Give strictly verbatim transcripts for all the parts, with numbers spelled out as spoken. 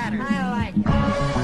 pattern. I like it.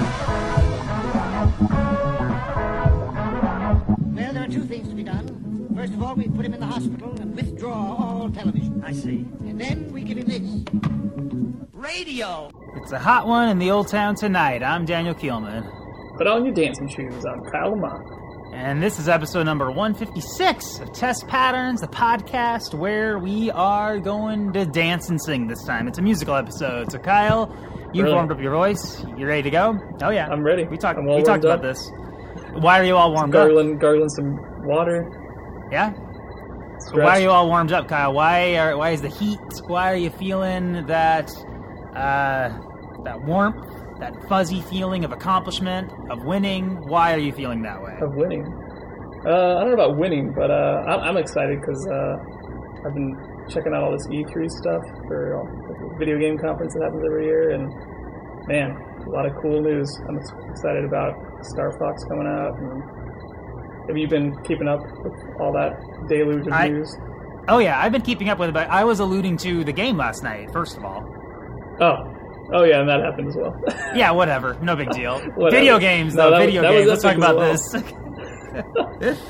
Well, there are two things to be done. First of all, we put him in the hospital and withdraw all television. I see. And then we give him this. Radio. It's a hot one in the Old Town tonight. I'm Daniel Keelman. Put on your dancing shoes. I'm Kyle Lamont. And this is episode number one fifty-six of Test Patterns, the podcast where we are going to dance and sing this time. It's a musical episode. So, Kyle, you've Really? warmed up your voice. You ready to go? Oh, yeah. I'm ready. We talked, I'm all we talked warmed about up. this. Why are you all warmed gargling, up? gargling some water. Yeah? Stretch. Why are you all warmed up, Kyle? Why are why is the heat? Why are you feeling that uh, that warmth, that fuzzy feeling of accomplishment, of winning? Why are you feeling that way? Of winning. Uh, I don't know about winning, but uh, I'm, I'm excited because uh, I've been checking out all this E three stuff for uh, the video game conference that happens every year, and man, a lot of cool news. I'm excited about Star Fox coming out. And have you been keeping up with all that deluge of I- news? Oh yeah, I've been keeping up with it, but I was alluding to the game last night, first of all. Oh, oh yeah, and that happened as well. Yeah, whatever. No big deal. Whatever. Video games, No, though. that was- video that was games. Let's talk epic as about well. this.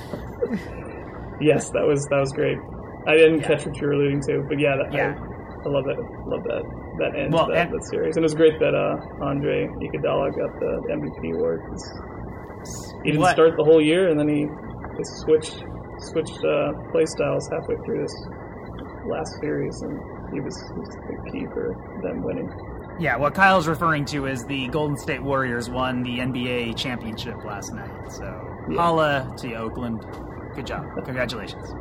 Yes, that was that was great. I didn't Yeah. catch what you were alluding to, but yeah, that, Yeah. I, I love that. Love that that end Well, to that, and- that series, and it was great that uh, Andre Iguodala got the M V P award. 'Cause He didn't What? start the whole year, and then he, he switched switched uh, play styles halfway through this last series, and he was, he was the key for them winning. Yeah, what Kyle's referring to is the Golden State Warriors won the N B A championship last night. So, Yeah. holla to you, Oakland. Good job. Congratulations.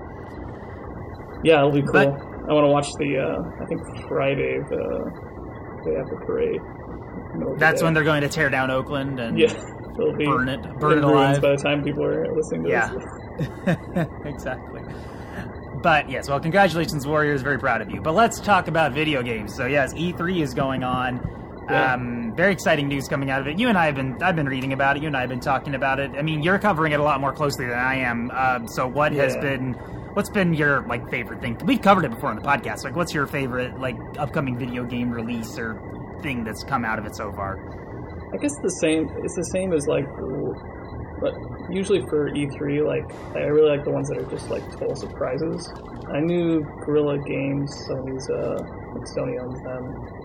Yeah, it'll be cool. But- I want to watch the uh, I think Friday the day after parade. Middle of the That's day. when they're going to tear down Oakland and Yeah, it'll be burn it, burn in it ruins alive. by the time people are listening to Yeah. this. Exactly. But yes, well, congratulations, Warriors. Very proud of you. But let's talk about video games. So yes, E three is going on. Yeah. Um, very exciting news coming out of it. You and I have been, I've been reading about it. You and I have been talking about it. I mean, you're covering it a lot more closely than I am. Um, so what has Yeah. been, what's been your like favorite thing? We've covered it before on the podcast. Like, what's your favorite like upcoming video game release or thing that's come out of it so far? I guess the same. It's the same as like, but usually for E three, like I really like the ones that are just like total surprises. I knew Guerrilla Games, Sony's, uh, like Sony owns them.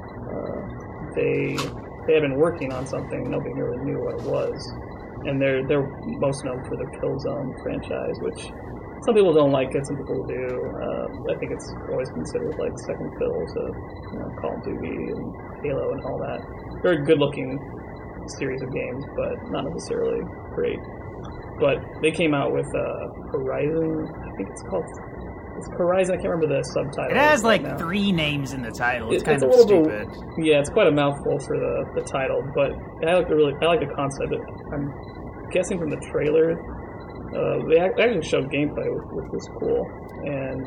Uh, they they had been working on something. Nobody really knew what it was, and they're they're most known for the Killzone franchise, which some people don't like it, some people do. Uh, I think it's always considered like second fiddle to you know, Call of Duty and Halo and all that. Very good-looking series of games, but not necessarily great. But they came out with uh, Horizon. I think it's called. It's Horizon. I can't remember the subtitle. It has right like now. three names in the title. It's It- kind it's a of little stupid. bit- yeah, it's quite a mouthful for the, the title, but I like the really I like the concept. I'm guessing from the trailer, uh, they ac- actually showed gameplay, which was cool, and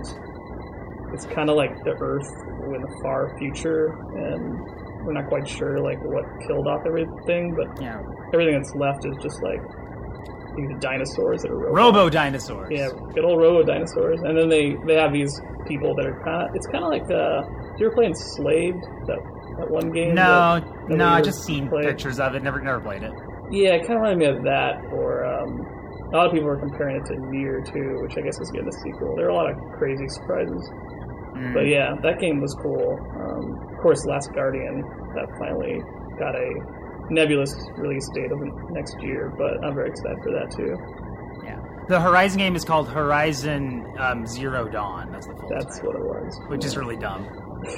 it's kind of like the Earth in the far future, and we're not quite sure like what killed off everything, but Yeah. everything that's left is just like these dinosaurs that are robots. Robo dinosaurs. Yeah, good old robo dinosaurs, and then they, they have these people that are kind of. It's kind of like uh, did you ever play Enslaved? That that one game. No, that, that no, we I were just seen playing? pictures of it. Never, never played it. Yeah, it kind of reminded me of that. Or um, a lot of people are comparing it to Nier too, which I guess is getting a sequel. There are a lot of crazy surprises, Mm. but yeah, that game was cool. Um, of course, Last Guardian that finally got a nebulous release date of next year, but I'm very excited for that too. Yeah. The Horizon game is called Horizon um, Zero Dawn. That's the full That's title, what it was. which is really dumb.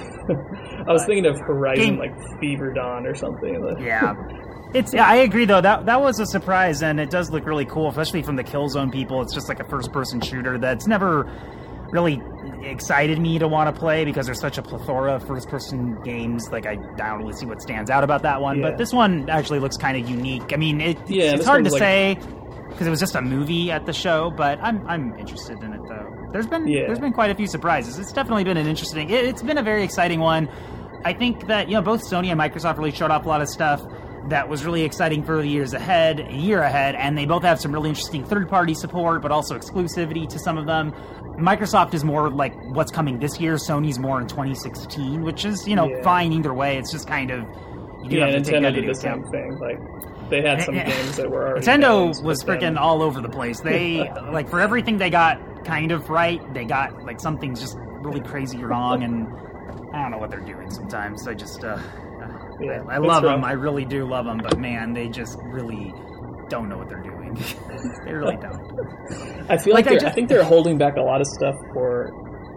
I was thinking of Horizon, Game- like Fever Dawn or something. Yeah. It's. Yeah, I agree though. That that was a surprise, and it does look really cool, especially from the Killzone people. It's just like a first-person shooter that's never really excited me to want to play because there's such a plethora of first-person games. Like I, I don't really see what stands out about that one, Yeah. but this one actually looks kind of unique. I mean, it, Yeah, it's this hard to one's like- say because it was just a movie at the show, but I'm I'm interested in it though. There's been Yeah. there's been quite a few surprises. It's definitely been an interesting. It, it's been a very exciting one. I think that you know both Sony and Microsoft really showed off a lot of stuff that was really exciting for the years ahead, a year ahead, and they both have some really interesting third-party support, but also exclusivity to some of them. Microsoft is more like what's coming this year. Sony's more in twenty sixteen, which is, you know, Yeah. fine either way. It's just kind of, You do yeah, have to take Nintendo that did into the same account. thing. Like they had some games that were already Nintendo names, was but then- freaking all over the place. They like for everything they got kind of right, they got like something's just really crazy wrong, and I don't know what they're doing sometimes. I just uh, Yeah, I, I it's love rough. them. I really do love them, but man, they just really don't know what they're doing. They really don't. I feel Like, like, I they're- I, just- think they're holding back a lot of stuff for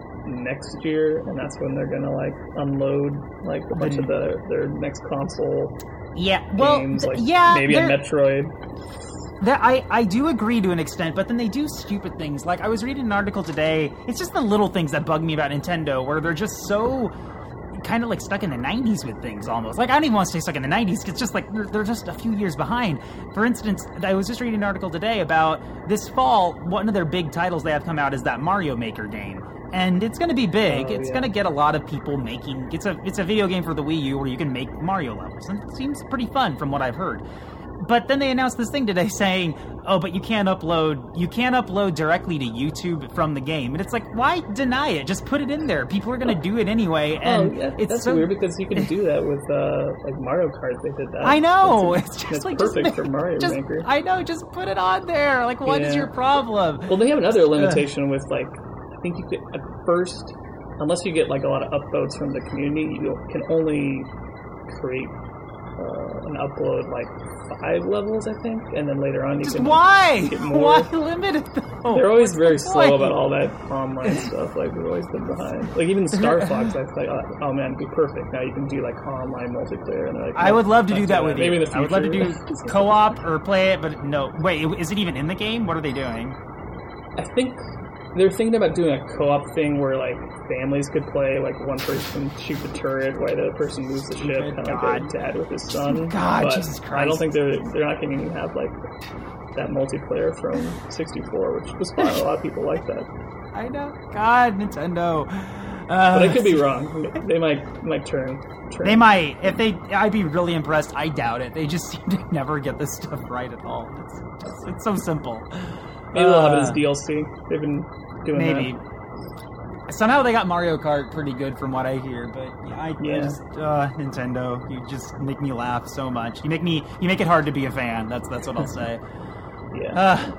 next year, and that's when they're gonna like unload like a bunch of the their next console Yeah, well, games, like yeah, maybe a they're- Metroid. That I, I do agree to an extent, but then they do stupid things. Like, I was reading an article today. It's just the little things that bug me about Nintendo, where they're just so kind of like stuck in the nineties with things almost. Like, I don't even want to stay stuck in the nineties. It's just like they're, they're just a few years behind. For instance, I was just reading an article today about this fall, one of their big titles they have come out is that Mario Maker game. And it's going to be big. Oh, it's yeah. going to get a lot of people making... It's a it's a video game for the Wii U where you can make Mario levels. And it seems pretty fun from what I've heard. But then they announced this thing today saying, oh, but you can't upload you can't upload directly to YouTube from the game. And it's like, why deny it? Just put it in there. People are going to do it anyway. And oh, yeah, it's that's so weird because you can do that with uh, like Mario Kart. They did that. I know. That's, It's just that's like perfect just, for Mario just, Maker. I know. Just put it on there. Like, what is Yeah. your problem? Well, they have another limitation with like I think you could at first, unless you get like a lot of upvotes from the community, you can only create uh, and upload like five levels, I think, and then later on you Just can why? get more. Why limit it though? They're always What's very the slow point? about all that online stuff. Like we've always been behind. Like even Star Fox, I thought, oh, oh man, it'd be perfect. Now you can do like online multiplayer, and they're like, I no, would love to not do that with Maybe you. in the I would love to future. do co-op or play it, but no. Wait, is it even in the game? What are they doing? I think they're thinking about doing a co-op thing where like families could play, like one person shoot the turret while the other person moves the ship, Stupid kind of God. like a dad with his son. God, but Jesus I Christ. don't think they're they're not going to have like that multiplayer from sixty-four, which was fun. A lot of people like that, I know. God, Nintendo. Uh, but I could be wrong. They might might turn. turn. They might. If they, I'd be really impressed. I doubt it. They just seem to never get this stuff right at all. It's, it's, it's so simple. Maybe they'll have it Uh, as D L C. They've been doing Maybe. that. Somehow they got Mario Kart pretty good from what I hear, but yeah, I, I Yeah. just uh, Nintendo, you just make me laugh so much. You make me, you make it hard to be a fan. That's that's what I'll say. Yeah. Uh,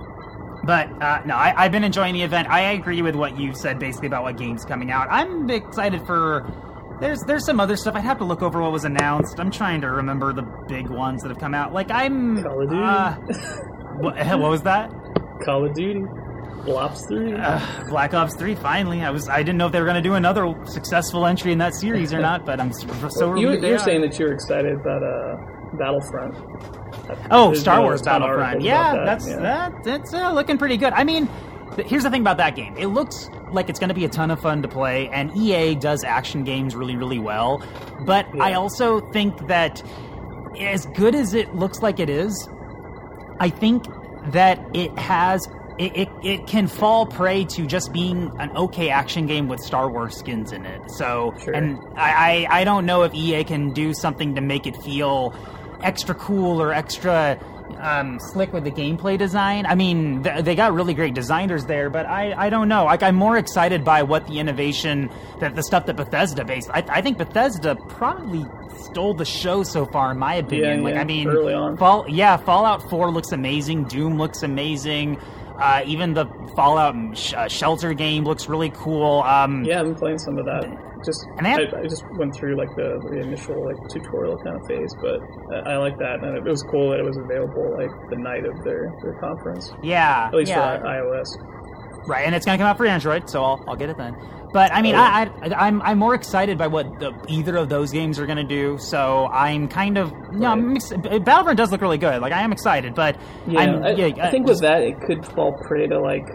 but uh, no, I, I've been enjoying the event. I agree with what you said basically about what games coming out. I'm excited for. There's there's some other stuff. I'd have to look over what was announced. I'm trying to remember the big ones that have come out. Like I'm. Call of Duty. Uh, what, what was that? Call of Duty. Ops three. Uh, Black Ops three. Finally, I was. I didn't know if they were going to do another successful entry in that series or not. But I'm so, so you, relieved they you were are. saying that you were excited about uh, Battlefront. Oh, There's Star been a Wars ton of Battlefront. articles Yeah, about that, that's yeah. that. That's uh, looking pretty good. I mean, th- here's the thing about that game. It looks like it's going to be a ton of fun to play, and E A does action games really, really well. But I Yeah. also think that as good as it looks like it is, I think that it has. It, it, it can fall prey to just being an okay action game with Star Wars skins in it. So, Sure. and I, I, I don't know if E A can do something to make it feel extra cool or extra um, slick with the gameplay design. I mean, th- they got really great designers there, but I, I don't know. Like, I'm more excited by what the innovation, that the stuff that Bethesda based. I, I think Bethesda probably stole the show so far, in my opinion. Yeah, like, yeah, I mean, early on. Fall, yeah, Fallout four looks amazing. Doom looks amazing. Uh, even the Fallout sh- uh, Shelter game looks really cool. Um, Yeah, I've been playing some of that. Just And they have- I, I just went through like the, the initial like tutorial kind of phase, but I, I like that, and it was cool that it was available like the night of their, their conference, yeah, at least yeah. for iOS. Right, and it's going to come out for Android, so I'll, I'll get it then. But I mean, Oh, I, I, I'm I'm more excited by what the, either of those games are going to do. So I'm kind of no, I'm ex- Battlefront does look really good. Like I am excited, but Yeah, I'm, I, yeah, I think just- with that it could fall prey to like.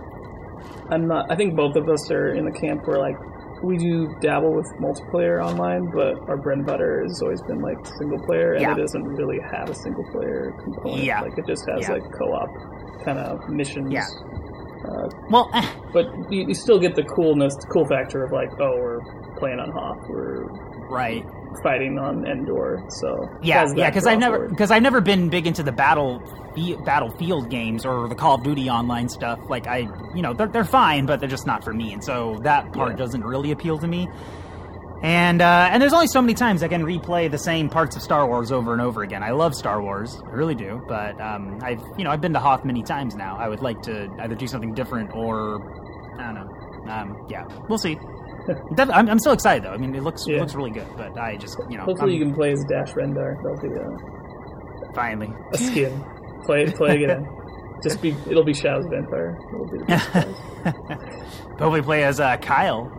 I'm not. I think both of us are in the camp where like we do dabble with multiplayer online, but our bread and butter has always been like single player, and Yeah. it doesn't really have a single player component. Yeah. Like it just has Yeah. like co-op kind of missions. Yeah. Uh, well, eh, but you, you still get the coolness, the cool factor of like, oh, we're playing on Hoth, we're right. fighting on Endor, so it Yeah, has that yeah, because I've never forward. because I've never been big into the battle Battlefield games or the Call of Duty online stuff. Like I, you know, they're they're fine, but they're just not for me, and so that part Yeah. doesn't really appeal to me. And uh, and there's only so many times I can replay the same parts of Star Wars over and over again. I love Star Wars, I really do. But um, I've you know I've been to Hoth many times now. I would like to either do something different or I don't know. Um, yeah, we'll see. Def- I'm, I'm still excited though. I mean, it looks Yeah. it looks really good. But I just you know Hopefully I'm, you can play as Dash Rendar. That'll be a, finally. a skin. Play play again. Just be it'll be Shadow's Vampire. It'll be the best prize. Hopefully play as uh, Kyle.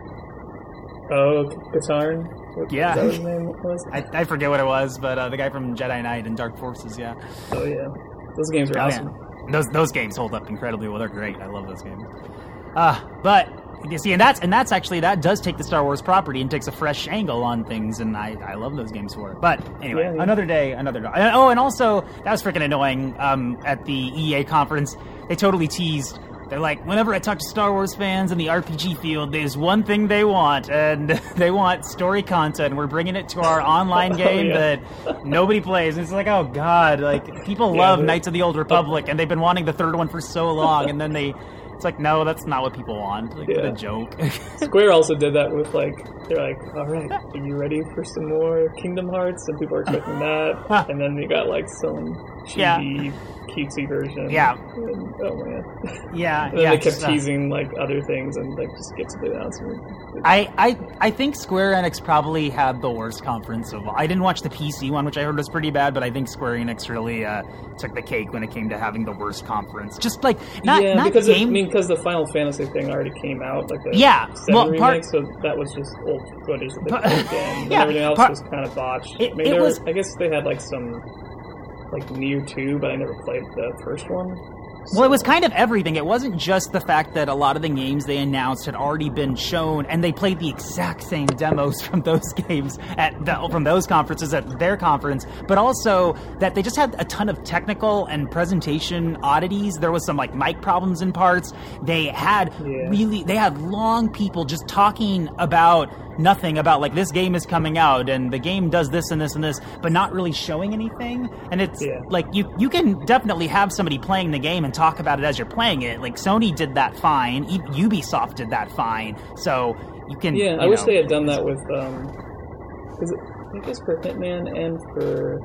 Oh, Katarn? What, Yeah. Is that what his name was? I, I forget what it was, but uh, the guy from Jedi Knight and Dark Forces, yeah. Oh, yeah. Those games are Oh, awesome. yeah. Those those games hold up incredibly well. They're great. I love those games. Uh, but you see, and that's and that's actually that does take the Star Wars property and takes a fresh angle on things, and I, I love those games for it. But anyway, Yeah, yeah. another day, another day. Oh, and also that was freaking annoying. Um, at the E A conference, they totally teased. They're like, whenever I talk to Star Wars fans in the R P G field, there's one thing they want, and they want story content. We're bringing it to our online Oh, game yeah. that nobody plays. And it's like, oh god, like people Yeah, love but- Knights of the Old Republic, and they've been wanting the third one for so long, and then they, it's like, no, that's not what people want. Like, what Yeah. a joke. Square also did that with, like, they're like, alright, are you ready for some more Kingdom Hearts? And people are expecting that. And then you got, like, some Yeah. cheesy, cutesy version. Yeah. And, oh, man. yeah, And then yeah. they kept just, uh, teasing, like, other things and, like, just get to the announcement. I, I I think Square Enix probably had the worst conference of all. I didn't watch the P C one, which I heard was pretty bad, but I think Square Enix really uh, took the cake when it came to having the worst conference. Just like not yeah, not because it, I game. mean, because the Final Fantasy thing already came out, like the Yeah, seven well, remake, part- so that was just old footage that they But- played again. And yeah, everything else part- was kind of botched. It- I mean, it there was- were, I guess they had like some like Nier two, but I never played the first one. Well, it was kind of everything. It wasn't just the fact that a lot of the games they announced had already been shown, and they played the exact same demos from those games at the, from those conferences at their conference, but also that they just had a ton of technical and presentation oddities. There was some like mic problems in parts. They had Yeah. really they had long people just talking about nothing about like this game is coming out and the game does this and this and this, but not really showing anything. And it's Yeah. like you you can definitely have somebody playing the game and talk about it as you're playing it. Like Sony did that fine, e- Ubisoft did that fine. So you can. Yeah, you I wish know, they had done that with, um, because I guess for Hitman and for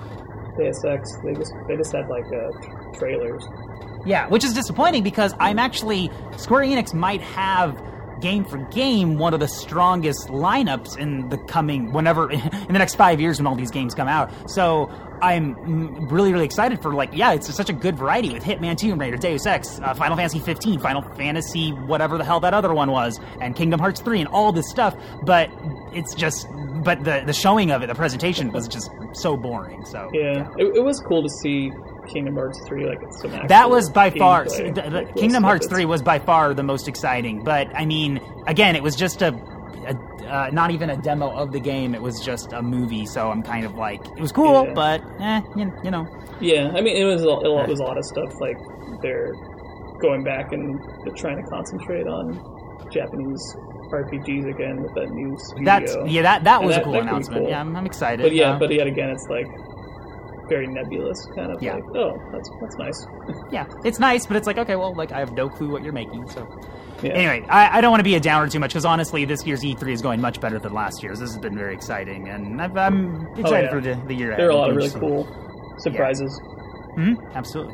Deus Ex, they just they just had like uh, tra- trailers. Yeah, which is disappointing because I'm actually Square Enix might have game for game one of the strongest lineups in the coming whenever in the next five years when all these games come out. So I'm mm, really really excited for like yeah, it's such a good variety with Hitman, Tomb Raider, Deus Ex, uh, Final Fantasy fifteen, Final Fantasy whatever the hell that other one was, and Kingdom Hearts three and all this stuff. But it's just but the the showing of it, the presentation was just so boring. So Yeah, It, it was cool to see Kingdom Hearts three, like some actual that was by far gameplay, the- the like, little Kingdom Hearts snippets. three was by far the most exciting. But I mean, again, it was just a, a uh, not even a demo of the game. It was just a movie. So I'm kind of like, it was cool, Yeah. but eh, you, you know, Yeah, I mean, it was a, it was a lot of stuff. Like they're going back and they're trying to concentrate on Japanese R P Gs again with that new studio. that's yeah, that that And was that- a cool that could be announcement. cool. Yeah, I'm, I'm excited. But yeah, Uh, but yet again, it's like very nebulous, kind of Yeah. like, oh, that's that's nice. yeah, it's nice, but it's like okay, well, like I have no clue what you're making. So Yeah. anyway, I, I don't want to be a downer too much because honestly, this year's E three is going much better than last year's. This has been very exciting, and I've, I'm excited yeah. for the, the year ahead. There are a lot of really Interesting. cool surprises. hmm Absolutely.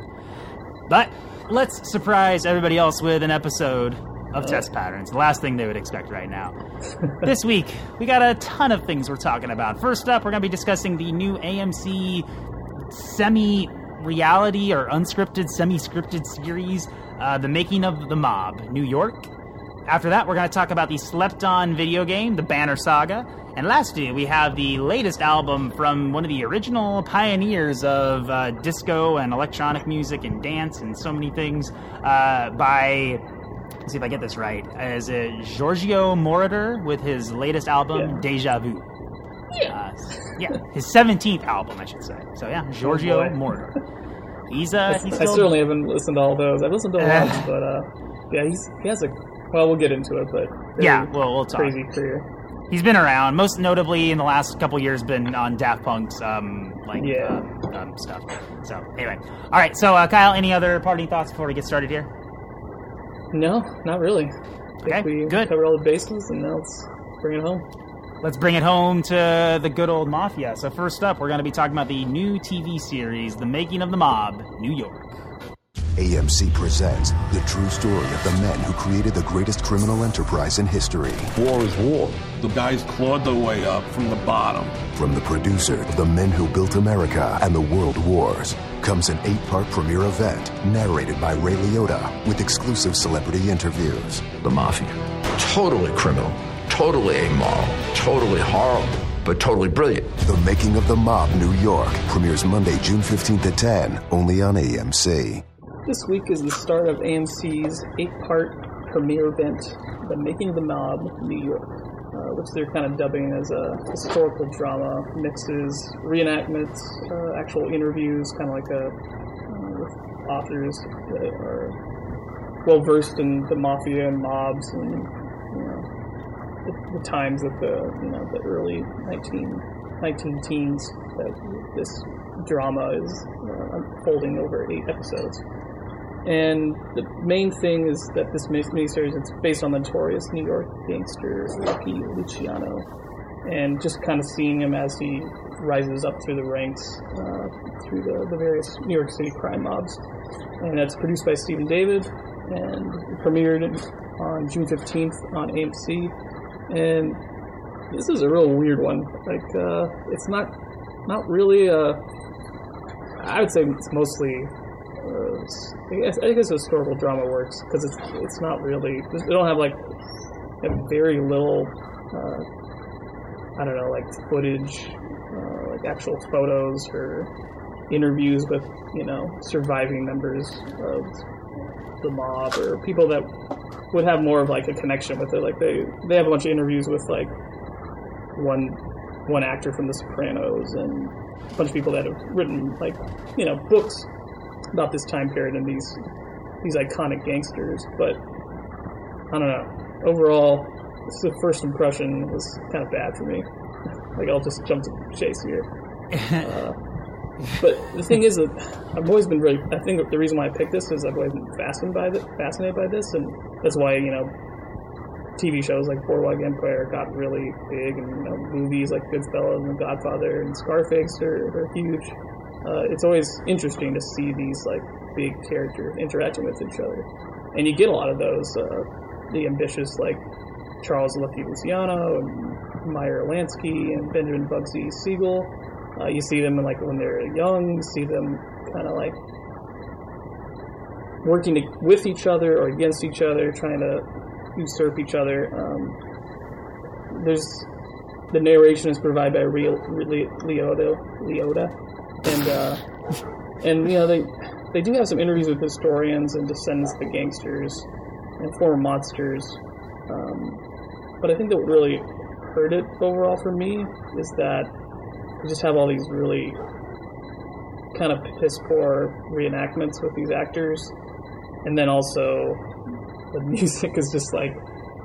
But let's surprise everybody else with an episode of Test Patterns. The last thing they would expect right now. This week, we got a ton of things we're talking about. First up, we're going to be discussing the new A M C semi-reality or unscripted, semi-scripted series, uh, The Making of the Mob, New York. After that, we're going to talk about the slept-on video game, The Banner Saga. And lastly, we have the latest album from one of the original pioneers of uh, disco and electronic music and dance and so many things uh, by, let's see if I get this right, is it Giorgio Moroder with his latest album, Yeah. Deja Vu. Yeah. Uh, yeah, his seventeenth album, I should say. So yeah, Giorgio Oh, boy. Moroder. He's, uh, he's I still... certainly haven't listened to all those. I've listened to a Uh. lot, but uh, yeah, he's he has a. Well, we'll get into it, but very Yeah, well, we'll talk. crazy career. He's been around, most notably in the last couple years, been on Daft Punk's um, like Yeah. um, um, stuff. So anyway, all right. So uh, Kyle, any other parting thoughts before we get started here? No, not really. I think Okay, we good. covered all the bases, and now let's bring it home. let's bring it home to the good old Mafia. So first up, we're going to be talking about the new T V series, The Making of the Mob, New York. A M C presents the true story of the men who created the greatest criminal enterprise in history. War is war. The guys clawed their way up from the bottom. From the producer of The Men Who Built America and the World Wars comes an eight-part premiere event narrated by Ray Liotta with exclusive celebrity interviews. The Mafia. Totally criminal, totally amoral, totally horrible, but totally brilliant. The Making of the Mob, New York premieres Monday, June fifteenth at ten, only on A M C. This week is the start of A M C's eight-part premiere event, The Making of the Mob, New York, uh, which they're kind of dubbing as a historical drama, mixes reenactments, uh, actual interviews, kind of like a, uh, with authors that are well-versed in the mafia and mobs and, you know, the, the times of the, you know, the early nineteen teens that this drama is uh, unfolding over eight episodes. And the main thing is that this miniseries is based on the notorious New York gangster Lucky Luciano, and just kind of seeing him as he rises up through the ranks, uh, through the, the various New York City crime mobs. And that's produced by Stephen David, and it premiered on June fifteenth on A M C. And this is a real weird one. Like, uh, it's not not really a... I would say it's mostly... Uh, I guess, I guess historical drama works because it's it's not really, they don't have like a very little uh, I don't know, like footage, uh, like actual photos or interviews with, you know, surviving members of the mob or people that would have more of like a connection with it. Like they they have a bunch of interviews with like one one actor from The Sopranos and a bunch of people that have written like, you know, books about this time period and these these iconic gangsters. But I don't know. Overall, this is the first impression was kind of bad for me. Like, I'll just jump to chase here. Uh, but the thing is that I've always been really. I think the reason why I picked this is I've always been fascinated by this, fascinated by this, and that's why, you know, T V shows like Boardwalk Empire got really big, and, you know, movies like Goodfellas and The Godfather and Scarface are, are huge. Uh, it's always interesting to see these like big characters interacting with each other, and you get a lot of those. Uh, the ambitious like Charles Lucky Luciano and Meyer Lansky and Benjamin Bugsy Siegel. Uh, you see them like when they're young. You see them kind of like working to, with each other or against each other, trying to usurp each other. Um, there's the narration is provided by Real, Re, Liotta. Liotta. And, uh, and you know, they they do have some interviews with historians and descendants of the gangsters and former mobsters. Um, but I think that what really hurt it overall for me is that you just have all these really kind of piss-poor reenactments with these actors. And then also the music is just like,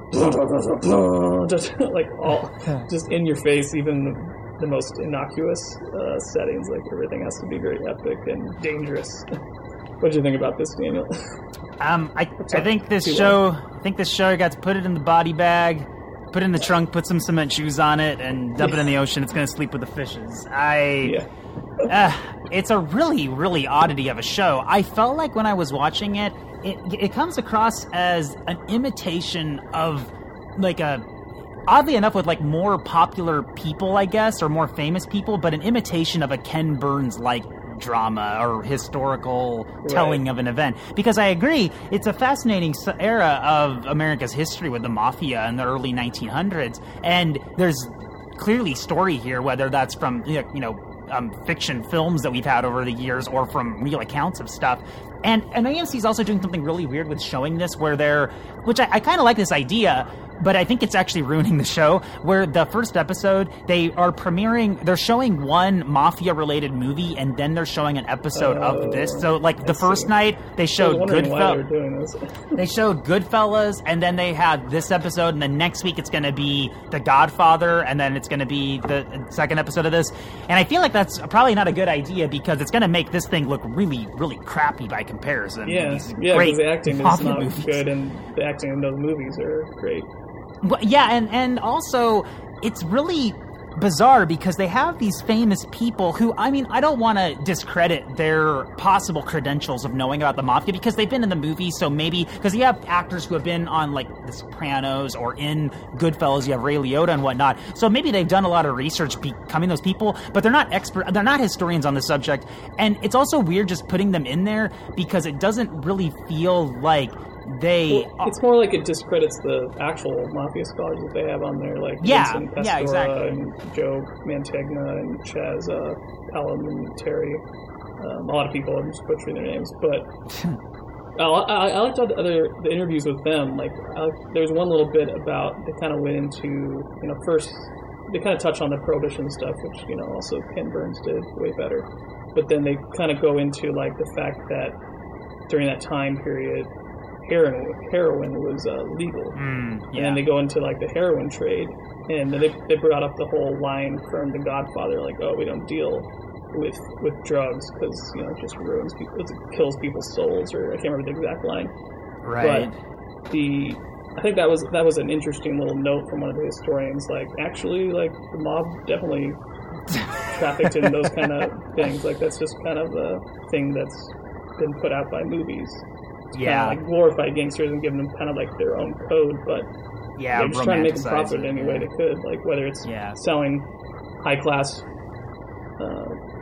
just like all, just in your face, even the most innocuous uh, settings, like everything has to be very epic and dangerous. What do you think about this, Daniel? Um, I I think this show, I think this show got to put it in the body bag, put it in the trunk, put some cement shoes on it, and dump yeah. it in the ocean. It's going to sleep with the fishes. I, yeah. uh, it's a really, really oddity of a show. I felt like when I was watching it, it it comes across as an imitation of like a. Oddly enough, with like more popular people, I guess, or more famous people, but an imitation of a Ken Burns-like drama or historical right. telling of an event. Because I agree, it's a fascinating era of America's history with the mafia in the early nineteen hundreds, and there's clearly story here, whether that's from, you know, um, fiction films that we've had over the years or from real accounts of stuff. And, and A M C is also doing something really weird with showing this, where they're, which I, I kind of like this idea, but I think it's actually ruining the show, where the first episode, they are premiering, they're showing one mafia-related movie, and then they're showing an episode uh, of this. So, like, the first see. night, they showed Goodfellas. They showed Goodfellas, and then they had this episode, and then next week it's going to be The Godfather, and then it's going to be the second episode of this. And I feel like that's probably not a good idea, because it's going to make this thing look really, really crappy by comparison. Yeah, yeah, because the acting is not good, and the acting in those movies are great. Well, yeah, and, and also, it's really bizarre because they have these famous people who, I mean, I don't want to discredit their possible credentials of knowing about the mafia because they've been in the movie, so maybe, because you have actors who have been on, like, The Sopranos or in Goodfellas, you have Ray Liotta and whatnot, so maybe they've done a lot of research becoming those people, but they're not expert, they're not historians on the subject, and it's also weird just putting them in there because it doesn't really feel like they well, it's more like it discredits the actual mafia scholars that they have on there, like yeah, Vincent Pastora yeah, exactly. and Joe Mantegna and Chaz uh, Palminteri. Um, a lot of people are just butchering their names, but I, I, I liked all the other the interviews with them. Like I, there was one little bit about they kind of went into you know first they kind of touch on the prohibition stuff, which you know also Ken Burns did way better, but then they kind of go into like the fact that during that time period. Heroin, heroin was uh, legal, mm, yeah. and then they go into like the heroin trade, and then they they brought up the whole line from The Godfather, like, oh, we don't deal with with drugs because you know it just ruins people, it kills people's souls, or I can't remember the exact line. Right. But the I think that was that was an interesting little note from one of the historians. Like, actually, like the mob definitely trafficked in those kind of things. Like that's just kind of a thing that's been put out by movies. Yeah, kind of like glorify gangsters and give them kind of like their own code, but yeah, they're just trying to make them profit it, any yeah. way they could. Like whether it's yeah. selling high class uh,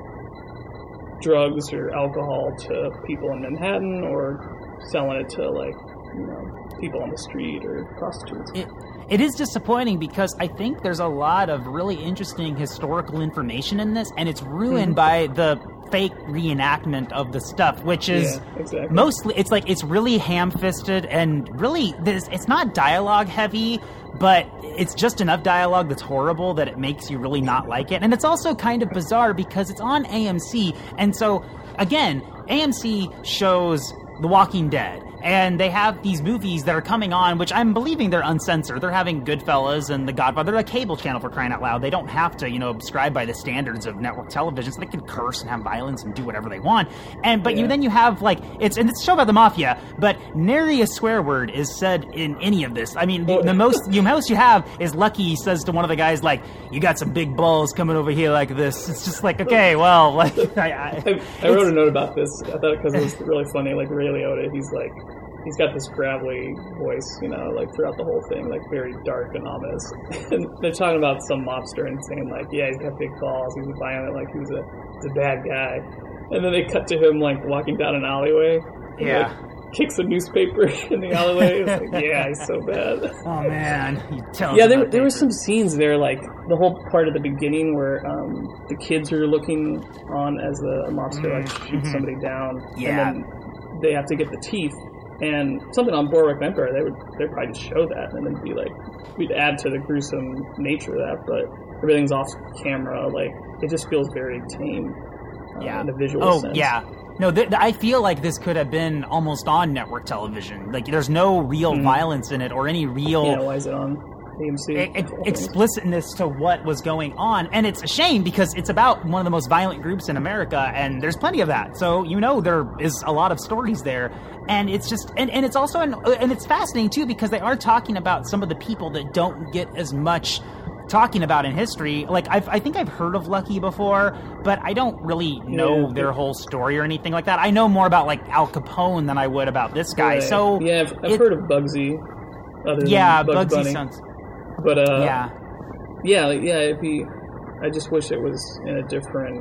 drugs or alcohol to people in Manhattan, or selling it to like you know people on the street or prostitutes. It, it is disappointing because I think there's a lot of really interesting historical information in this, and it's ruined mm-hmm. by the fake reenactment of the stuff, which is yeah, exactly. mostly, it's like, it's really ham-fisted, and really, this, it's not dialogue heavy, but it's just enough dialogue that's horrible that it makes you really not like it. And it's also kind of bizarre because it's on A M C, and so, again, A M C shows The Walking Dead, and they have these movies that are coming on, which I'm believing they're uncensored. They're having Goodfellas and The Godfather. They're a cable channel, for crying out loud. They don't have to, you know, subscribe by the standards of network television, so they can curse and have violence and do whatever they want. And but yeah. you then you have like it's and it's a show about the mafia, but nary a swear word is said in any of this. I mean, the, the most you most you have is Lucky says to one of the guys like, "You got some big balls coming over here like this." It's just like, okay, well, like I, I, I, I wrote a note about this. I thought because it was really funny. Like Ray Liotta, he's like. He's got this gravelly voice, you know, like throughout the whole thing, like very dark and ominous. And they're talking about some mobster and saying like, yeah, he's got big balls, he's violent, like he was a, he's a bad guy. And then they cut to him like walking down an alleyway. And, yeah. Like, kicks a newspaper in the alleyway. It's like, yeah, he's so bad. Oh man, you tell us yeah, there about there were paper. some scenes there, like the whole part at the beginning where um, the kids are looking on as the mobster like shoots somebody down, Yeah. and then they have to get the teeth. And something on Boardwalk Empire, they would they'd probably just show that and then be like, we'd add to the gruesome nature of that, but everything's off camera, like it just feels very tame uh, Yeah. in a visual oh, sense. yeah. No, th- th- I feel like this could have been almost on network television. Like, there's no real Mm. violence in it or any real Yeah, why is it on A M C? e- e- explicitness to what was going on. And it's a shame because it's about one of the most violent groups in America, and there's plenty of that. So, you know, there is a lot of stories there. And it's just, and, and it's also, an, and it's fascinating too because they are talking about some of the people that don't get as much talking about in history. Like, I've, I think I've heard of Lucky before, but I don't really know Yeah. their whole story or anything like that. I know more about, like, Al Capone than I would about this guy. Right. So yeah, I've, I've it- heard of Bugsy. Other yeah, than Bugs Bugsy Bunny. sounds, But uh, yeah. yeah, like, yeah. It'd be. I just wish it was in a different,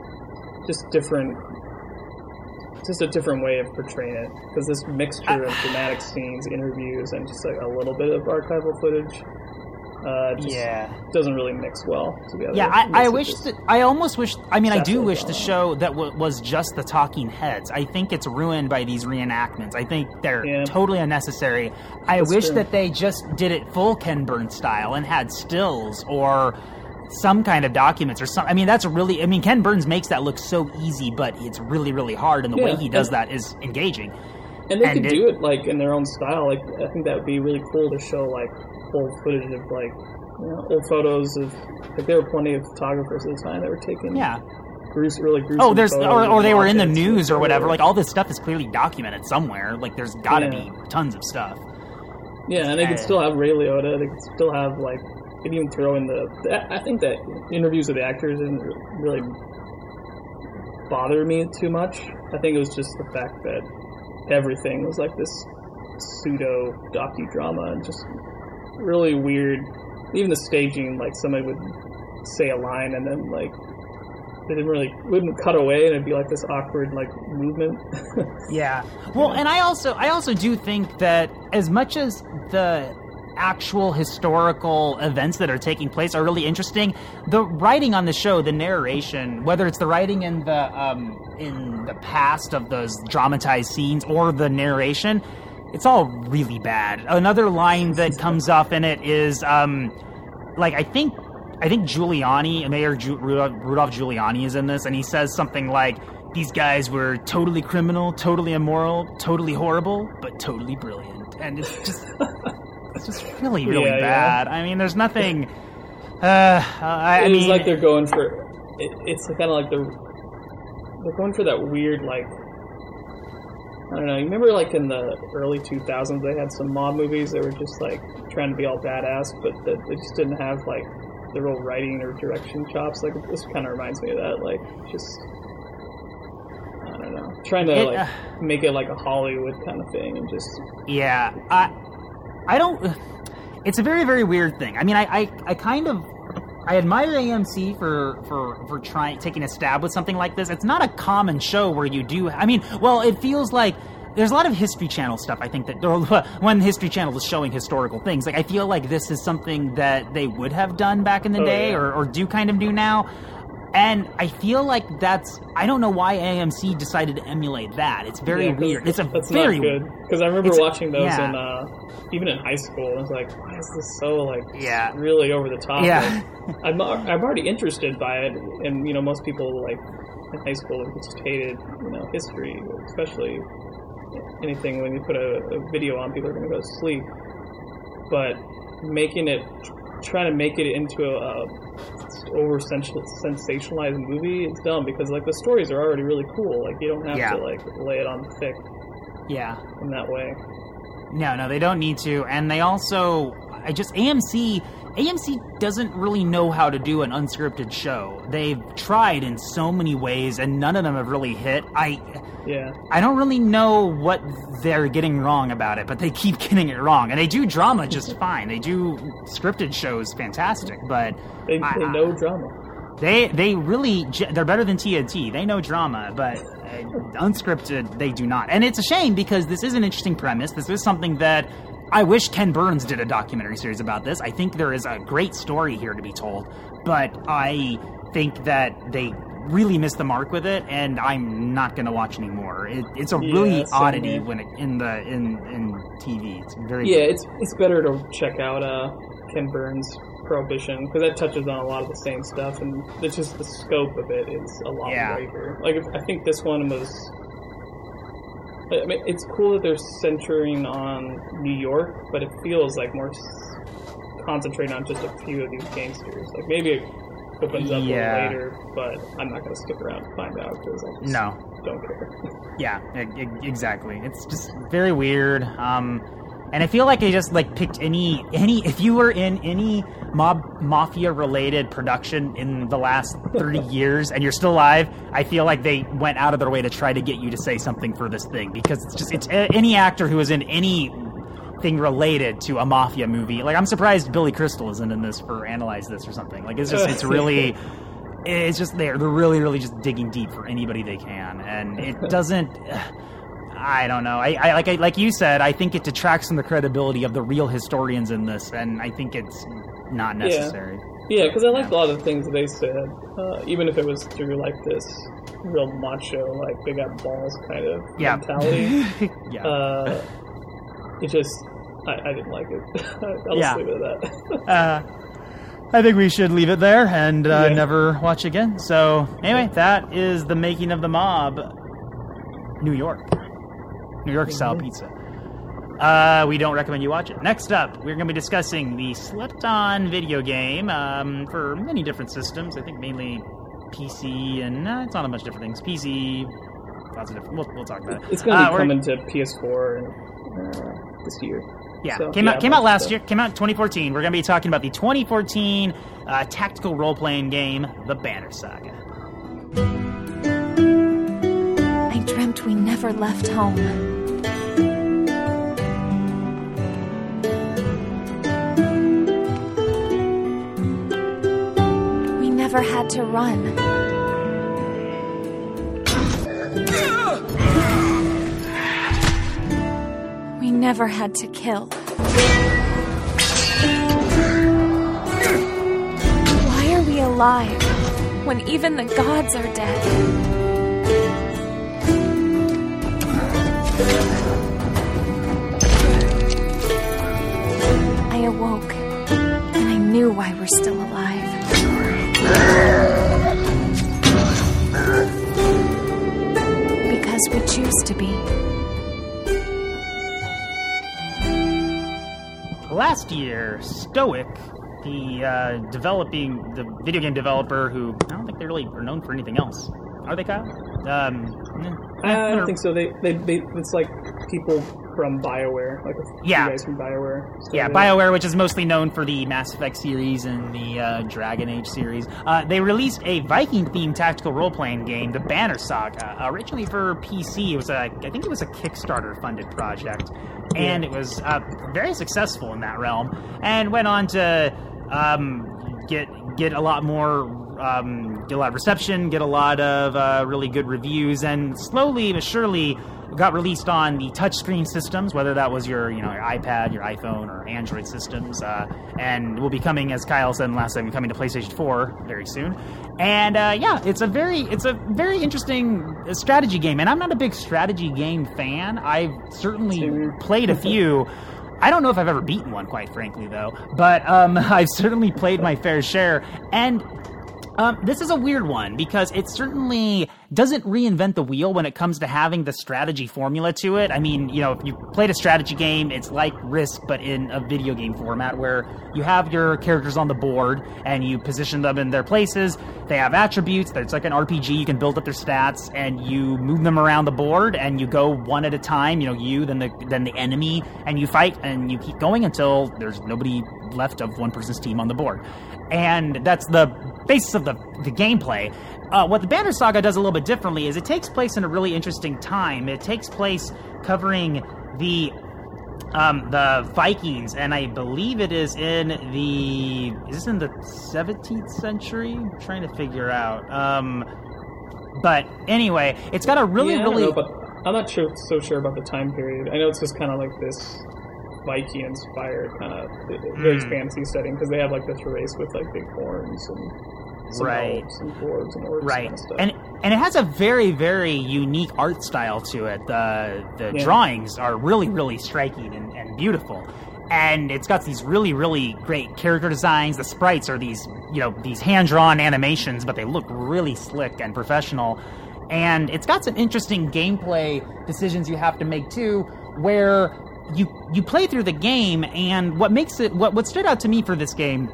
just different, just a different way of portraying it. Because this mixture of dramatic scenes, interviews, and just like a little bit of archival footage, uh, just Yeah. doesn't really mix well together. Yeah, It I, makes I it wish just- that, I almost wish, I mean, I do Sappho wish the drama. show that w- was just the talking heads. I think it's ruined by these reenactments. I think they're Yeah. totally unnecessary. I That's wish true. that they just did it full Ken Burns style and had stills or some kind of documents or some. I mean, that's really, I mean, Ken Burns makes that look so easy, but it's really, really hard, and the way Yeah, he does and- that is engaging. And they and could it- do it like in their own style. Like I think that would be really cool to show like old footage of like you know, old photos of like there were plenty of photographers at the time that were taking Yeah. gruesome, really gruesome. Oh, there's, photos or, of or they were in the objects and news or whatever. stuff. Like, all this stuff is clearly documented somewhere. Like, there's gotta Yeah. be tons of stuff. Yeah, and they could Uh, still have Ray Liotta. They could still have like they'd even throw in the, the. I think that interviews with the actors didn't really bother me too much. I think it was just the fact that everything was like this pseudo docudrama and just really weird. Even the staging, like somebody would say a line and then like they didn't really wouldn't cut away and it'd be like this awkward like movement. Yeah. Well, and I also I also do think that as much as the actual historical events that are taking place are really interesting, the writing on the show, the narration, whether it's the writing in the um, in the past of those dramatized scenes or the narration, it's all really bad. Another line that comes up in it is um, like I think I think Giuliani, Mayor Ju- Rudolph Giuliani is in this, and he says something like, "These guys were totally criminal, totally immoral, totally horrible, but totally brilliant," and it's just. It's just really, really yeah, bad. Yeah. I mean, there's nothing. Uh, I, I it's mean, like they're going for. It, it's kind of like they're they're going for that weird like. I don't know. You remember, like in the early two thousands, they had some mob movies that were just like trying to be all badass, but that they just didn't have like the real writing or direction chops. Like this kind of reminds me of that. Like just. I don't know. Trying to it, like uh, make it like a Hollywood kind of thing, and just. Yeah. I. I don't. It's a very, very weird thing. I mean, I, I, I kind of, I admire A M C for for for trying taking a stab with something like this. It's not a common show where you do. I mean, well, it feels like there's a lot of History Channel stuff. I think that when History Channel is showing historical things, like I feel like this is something that they would have done back in the oh, day, yeah. or, or do kind of do now. And I feel like that's, I don't know why A M C decided to emulate that. It's very yeah, weird. It's a that's very not good. Because I remember watching those yeah. in, uh, even in high school, and I was like, why is this so, like, yeah. really over the top? Yeah. Like, I'm, I'm already interested by it, and, you know, most people, like, in high school just hated, you know, history, especially anything when you put a, a video on, people are going to go to sleep. But making it, trying to make it into a, a over sensationalized movie, it's dumb because like the stories are already really cool. Like you don't have yeah. to like lay it on thick. Yeah. In that way. No, no, they don't need to, and they also, I just A M C. A M C doesn't really know how to do an unscripted show. They've tried in so many ways, and none of them have really hit. I, yeah, I don't really know what they're getting wrong about it, but they keep getting it wrong. And they do drama just fine. They do scripted shows fantastic, but they, I, they know drama. They they really they're better than T N T. They know drama, but uh, unscripted they do not. And it's a shame because this is an interesting premise. This is something that I wish Ken Burns did a documentary series about this. I think there is a great story here to be told, but I think that they really missed the mark with it, and I'm not going to watch anymore. It, it's a yeah, really oddity here. when it, in the in in T V. It's very yeah. good. It's it's better to check out uh, Ken Burns' Prohibition because that touches on a lot of the same stuff, and it's just the scope of it is a lot Yeah. greater. Like if, I think this one was. I mean, it's cool that they're centering on New York, but it feels like more s- concentrated on just a few of these gangsters. Like maybe it opens up Yeah. a little later, but I'm not going to stick around to find out because I just No. don't care. Yeah, e- e- exactly. It's just very weird. Um, and I feel like they just like picked any any if you were in any mob mafia related production in the last thirty years and you're still alive, I feel like they went out of their way to try to get you to say something for this thing because it's just it's a, any actor who is in anything related to a mafia movie. Like I'm surprised Billy Crystal isn't in this for Analyze This or something. Like it's just it's really it's just they're they're really really just digging deep for anybody they can, and it doesn't. I don't know. I, I like I, like you said. I think it detracts from the credibility of the real historians in this, and I think it's not necessary. Yeah, because I liked a lot of the things they said, uh, even if it was through like this real macho, like they got balls kind of Yeah. mentality. yeah. Uh, it just, I, I didn't like it. I'll Yeah. just leave it at that. uh, I think we should leave it there and uh, Yeah. never watch again. So anyway, that is The Making of the Mob, New York. New York style pizza. Uh, we don't recommend you watch it. Next up, we're going to be discussing the Slept On video game um, for many different systems. I think mainly P C and uh, it's on a bunch of different things. P C, lots of different. We'll, we'll talk about it. It's going to Uh, be we're- coming to P S four uh, this year. Yeah, So, came yeah, out came out but, last uh, year. Came out in twenty fourteen. We're going to be talking about the twenty fourteen uh, tactical role playing game, The Banner Saga. I dreamt we never left home. We never had to run. We never had to kill. Why are we alive when even the gods are dead? I awoke, and I knew why we're still alive. Because we choose to be. Last year, Stoic, the uh, developing the video game developer who I don't think they really are known for anything else. Are they, Kyle? Um, eh, I eh, don't think so. They, they, they, it's like people from BioWare, like a few Yeah. guys from BioWare. So Yeah, they- BioWare, which is mostly known for the Mass Effect series and the uh, Dragon Age series. Uh, they released a Viking-themed tactical role-playing game, The Banner Saga, originally for P C. It was a, I think it was a Kickstarter-funded project, and it was uh, very successful in that realm, and went on to um, get get a lot more. Um, get a lot of reception, get a lot of uh, really good reviews, and slowly but surely got released on the touchscreen systems, whether that was your, you know, your iPad, your iPhone, or Android systems, uh, and will be coming, as Kyle said last time, coming to PlayStation four very soon. And uh, yeah, it's a very, it's a very interesting strategy game, and I'm not a big strategy game fan. I've certainly played a few. I don't know if I've ever beaten one, quite frankly, though, but um, I've certainly played my fair share, and Um, this is a weird one because it certainly doesn't reinvent the wheel when it comes to having the strategy formula to it. I mean, you know, if you played a strategy game, it's like Risk, but in a video game format where you have your characters on the board and you position them in their places. They have attributes. It's like an R P G. You can build up their stats and you move them around the board and you go one at a time. You know, you, then the then the enemy, and you fight and you keep going until there's nobody left of one person's team on the board. And that's the basis of the, the gameplay. Uh, what the Banner Saga does a little bit differently is it takes place in a really interesting time. It takes place covering the um, the Vikings, and I believe it is in the is this in the seventeenth century? I'm trying to figure out. Um, but anyway, it's got a really yeah, I don't really. know, but I'm not sure, so sure about the time period. I know it's just kind of like this Viking inspired kind of very Mm. fantasy setting because they have like this race with like big horns and some Right. elves and dwarves and orcs Right, kind of stuff. and and it has a very very unique art style to it. The the Yeah. drawings are really really striking and, and beautiful, and it's got these really really great character designs. The sprites are these you know these hand drawn animations, but they look really slick and professional. And it's got some interesting gameplay decisions you have to make too, where you you play through the game, and what makes it what what stood out to me for this game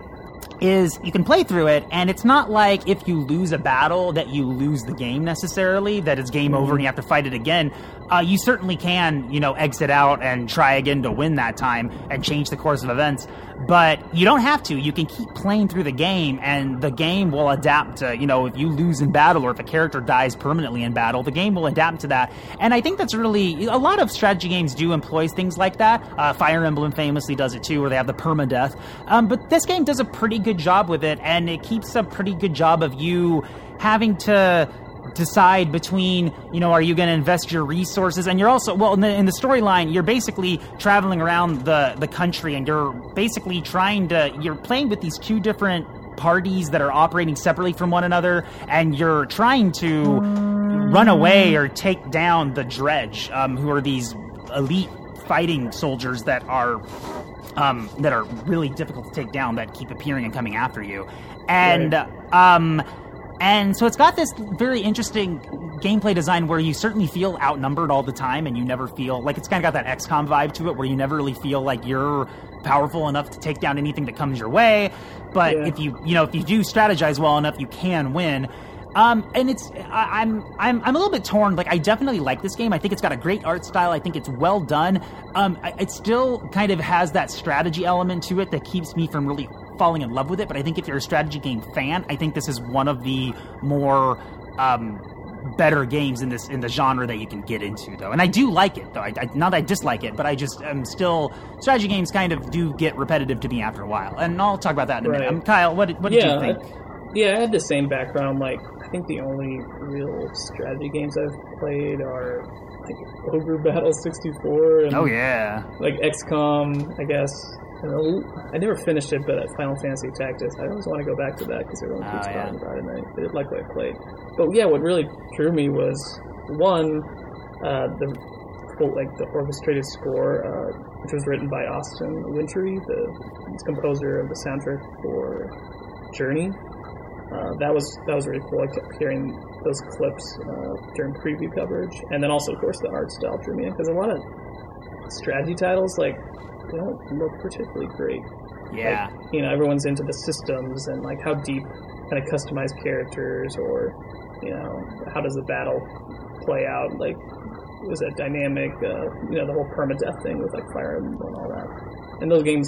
is you can play through it, and it's not like if you lose a battle that you lose the game necessarily, that it's game over and you have to fight it again. Uh, you certainly can, you know, exit out and try again to win that time and change the course of events, but you don't have to. You can keep playing through the game, and the game will adapt to, you know, if you lose in battle or if a character dies permanently in battle, the game will adapt to that. And I think that's really, a lot of strategy games do employ things like that. Uh, Fire Emblem famously does it too, where they have the permadeath. Um, but this game does a pretty good job with it, and it keeps a pretty good job of you having to decide between, you know, are you going to invest your resources, and you're also, well, in the, in the storyline, you're basically traveling around the, the country, and you're basically trying to, you're playing with these two different parties that are operating separately from one another, and you're trying to run away or take down the Dredge, um, who are these elite fighting soldiers that are um, that are really difficult to take down, that keep appearing and coming after you. And right. um And so it's got this very interesting gameplay design where you certainly feel outnumbered all the time, and you never feel like, it's kind of got that X COM vibe to it where you never really feel like you're powerful enough to take down anything that comes your way. But Yeah. if you, you know, if you do strategize well enough, you can win. Um, and it's I, I'm I'm I'm a little bit torn. Like I definitely like this game. I think it's got a great art style. I think it's well done. Um, I, it still kind of has that strategy element to it that keeps me from really falling in love with it. But I think if you're a strategy game fan, I think this is one of the more um, better games in this in the genre that you can get into, though. And I do like it, though. I, I, not that I dislike it, but I just am still strategy games kind of do get repetitive to me after a while. And I'll talk about that in a right. minute. Um, Kyle, what what did yeah, you think? I, yeah, I had the same background. Like I think the only real strategy games I've played are like Ogre Battle sixty-four and Oh yeah, like X COM, I guess. And I never finished it, but at Final Fantasy Tactics, I always want to go back to that because everyone keeps Oh, yeah. talking about it, and I did like what I played. But yeah, what really drew me was one, uh, the full, like the orchestrated score, uh, which was written by Austin Wintory, the composer of the soundtrack for Journey. Uh, that was that was really cool. I kept hearing those clips uh, during preview coverage, and then also, of course, the art style drew me in because a lot of strategy titles like they don't look particularly great. yeah. Like, you know, everyone's into the systems and like how deep kind of customized characters, or you know, how does the battle play out? Like, was that dynamic? Uh, you know, the whole permadeath thing with like Fire Emblem and all that. And those games,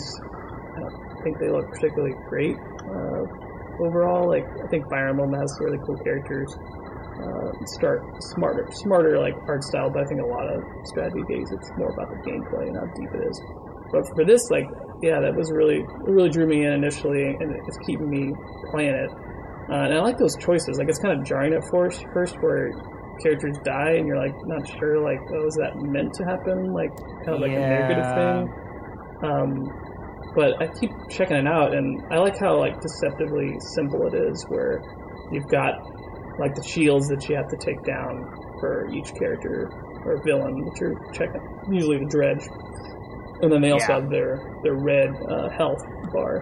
I don't think they look particularly great. Uh, Overall, like I think Fire Emblem has really cool characters. Uh, start smarter, smarter like art style, but I think a lot of strategy games it's more about the gameplay and how deep it is. But for this, like, yeah, that was really it really drew me in initially, and it's keeping me playing it. Uh, and I like those choices. Like it's kind of jarring at first, first where characters die, and you're like not sure, like, oh, is that meant to happen? Like kind of like Yeah. a negative thing. Um, But I keep checking it out, and I like how like deceptively simple it is. Where you've got like the shields that you have to take down for each character or villain that you're checking. Usually the Dredge, and then they also Yeah. have their their red uh, health bar.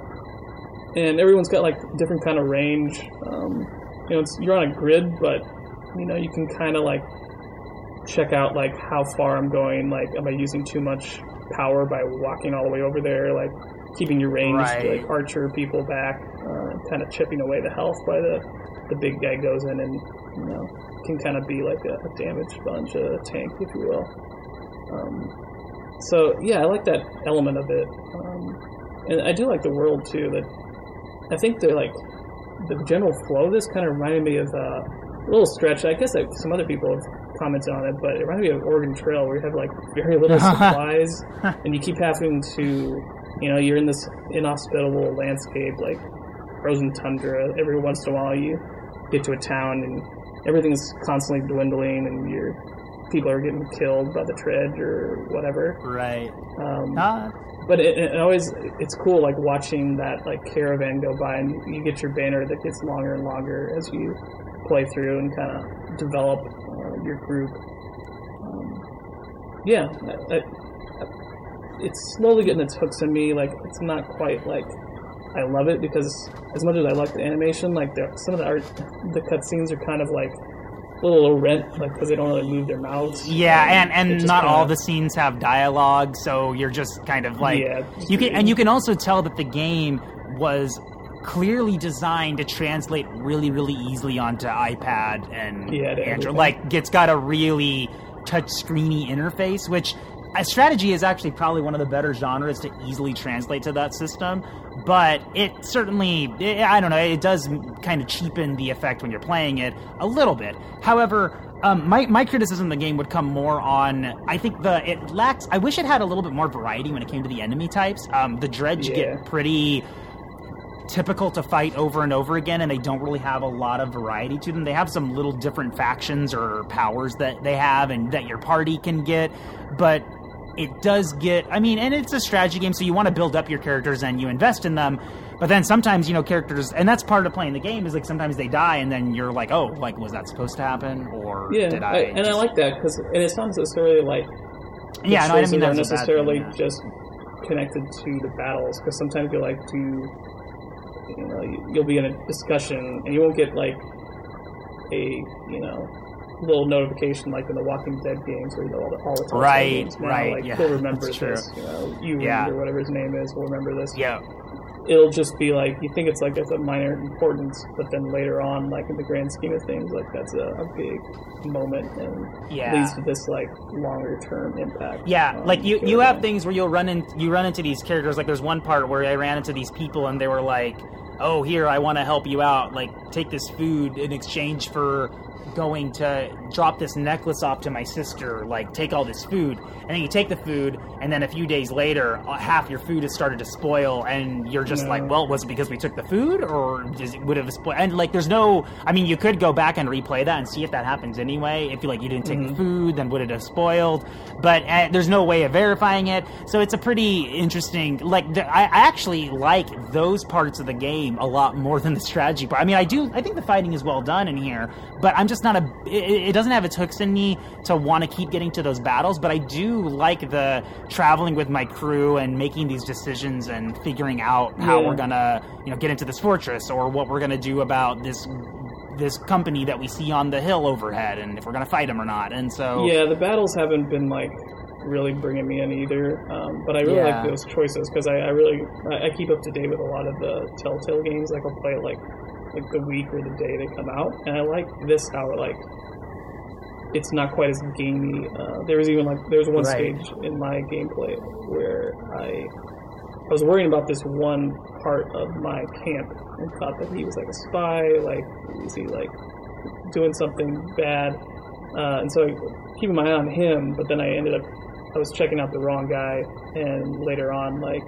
And everyone's got like different kind of range. Um, you know, it's, you're on a grid, but you know you can kind of like check out like how far I'm going. Like, am I using too much power by walking all the way over there? Like, keeping your range Right. to like archer people back, uh, kind of chipping away the health by the the big guy goes in and you know can kind of be like a, a damage sponge, a tank, if you will. Um, so yeah, I like that element of it, um, and I do like the world too. That I think they're like the general flow of this kind of reminded me of uh, a little stretch. I guess like, some other people have commented on it, but it reminded me of Oregon Trail, where you have like very little supplies, and you keep having to. You know, you're in this inhospitable landscape, like frozen tundra. Every once in a while, you get to a town, and everything's constantly dwindling, and your people are getting killed by the Dredge or whatever. Right. Um, Uh, but it, it always, it's cool, like watching that like caravan go by, and you get your banner that gets longer and longer as you play through and kind of develop uh, your group. Um, yeah. I, I, it's slowly getting its hooks in me. Like, it's not quite like I love it, because as much as I like the animation, like the, some of the art, the cutscenes are kind of like a little rent, like because they don't really move their mouths. Yeah, and, it and just not kinda- all the scenes have dialogue, so you're just kind of like Yeah, you can, and you can also tell that the game was clearly designed to translate really, really easily onto iPad and Yeah, to Android. everything. Like, it's got a really touch-screeny interface, which a strategy is actually probably one of the better genres to easily translate to that system. But it certainly, it, I don't know, it does kind of cheapen the effect when you're playing it a little bit. However, um, my, my criticism of the game would come more on, I think the it lacks, I wish it had a little bit more variety when it came to the enemy types. Um, the Dredge Yeah. get pretty typical to fight over and over again, and they don't really have a lot of variety to them. They have some little different factions or powers that they have and that your party can get, but it does get, I mean, and it's a strategy game, so you want to build up your characters and you invest in them, but then sometimes, you know, characters, and that's part of playing the game, is like sometimes they die and then you're like, oh, like, was that supposed to happen? Or Yeah, did I, I, and I just- like that, because and it's not necessarily like the Yeah, no, I didn't choices mean are that's a bad necessarily thing, yeah. just connected to the battles, because sometimes you like to, you know, you- you'll be in a discussion and you won't get like a, you know, little notification like in the Walking Dead games where you know all the, all the Telltale Right, games now, right, like yeah, he'll remember that's true. this, you know, you Yeah. or whatever his name is will remember this. Yeah. it'll just be like, you think it's like it's a minor importance, but then later on, like in the grand scheme of things, like that's a, a big moment and Yeah. leads to this like longer term impact. Yeah, um, like you, you for have them. things where you'll run in, you run into these characters. Like there's one part where I ran into these people and they were like, "Oh, here, I want to help you out. Like, take this food in exchange for going to drop this necklace off to my sister. Like, take all this food." And then you take the food, and then a few days later, uh, half your food has started to spoil, and you're just No. like, well, was it because we took the food, or is it, would it have spoiled? And like, there's no, I mean, you could go back and replay that and see if that happens anyway. If you like, you didn't take Mm-hmm. the food, then would it have spoiled? But uh, there's no way of verifying it. So it's a pretty interesting. Like, the, I, I actually like those parts of the game a lot more than the strategy part. I mean, I do. I think the fighting is well done in here, but I'm just not a. It, it doesn't have its hooks in me to want to keep getting to those battles. But I do like the traveling with my crew and making these decisions and figuring out how Yeah. we're gonna, you know, get into this fortress or what we're gonna do about this this company that we see on the hill overhead, and if we're gonna fight them or not. And so Yeah, the battles haven't been like really bringing me in either, um, but I really Yeah. like those choices because I, I really I, I keep up to date with a lot of the Telltale games. Like I'll play it like like the week or the day they come out, and I like this how like it's not quite as gamey. Uh, there was even like there was one Right. stage in my gameplay where I I was worrying about this one part of my camp and thought that he was like a spy, like was he like doing something bad, uh, and so I keeping my eye on him. But then I ended up I was checking out the wrong guy, and later on, like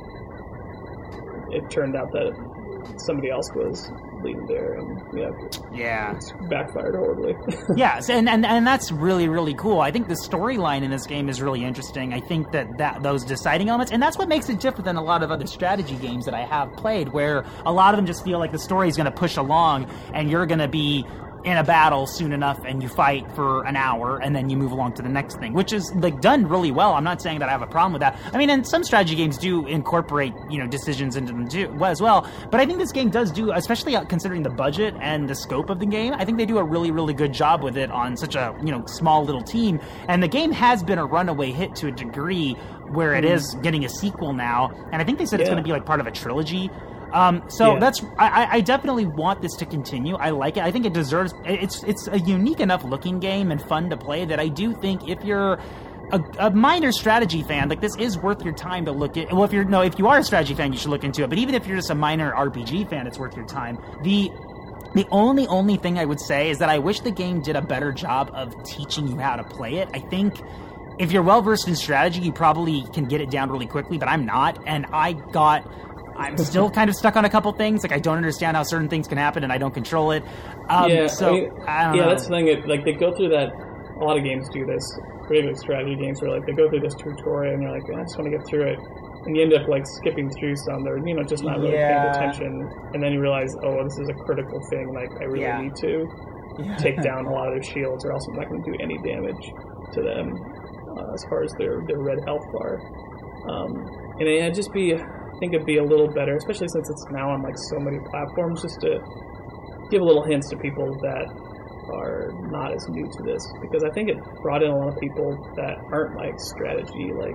it turned out that somebody else was leading there, and yeah, yeah. it's backfired horribly. Yes, and, and and that's really, really cool. I think the storyline in this game is really interesting. I think that, that those deciding elements, and that's what makes it different than a lot of other strategy games that I have played, where a lot of them just feel like the story is going to push along, and you're going to be in a battle soon enough, and you fight for an hour, and then you move along to the next thing, which is like done really well. I'm not saying that I have a problem with that. I mean, and some strategy games do incorporate, you know, decisions into them too, as well. But I think this game does do, especially considering the budget and the scope of the game, I think they do a really, really good job with it on such a, you know, small little team. And the game has been a runaway hit to a degree where it is getting a sequel now, and I think they said it's Yeah. going to be like part of a trilogy. Um, so Yeah. that's I, I definitely want this to continue. I like it. I think it deserves. It's it's a unique enough looking game and fun to play that I do think if you're a, a minor strategy fan, like this is worth your time to look at. Well, if you're no, if you are a strategy fan, you should look into it. But even if you're just a minor R P G fan, it's worth your time. The The only, only thing I would say is that I wish the game did a better job of teaching you how to play it. I think if you're well-versed in strategy, you probably can get it down really quickly, but I'm not, and I got... I'm still kind of stuck on a couple things. Like, I don't understand how certain things can happen, and I don't control it. Um, yeah, so, I mean, I don't yeah, know. that's the thing. It, like they go through that. A lot of games do this. Particularly strategy games, where like they go through this tutorial, and you're like, I just want to get through it, and you end up like skipping through some. They're you know just not really Yeah. paying attention, and then you realize, oh, this is a critical thing. Like I really Yeah. need to take down a lot of their shields, or else I'm not going to do any damage to them uh, as far as their their red health bar. Um, and it'd just be. I think it'd be a little better, especially since it's now on like so many platforms, just to give a little hints to people that are not as new to this, because I think it brought in a lot of people that aren't like strategy like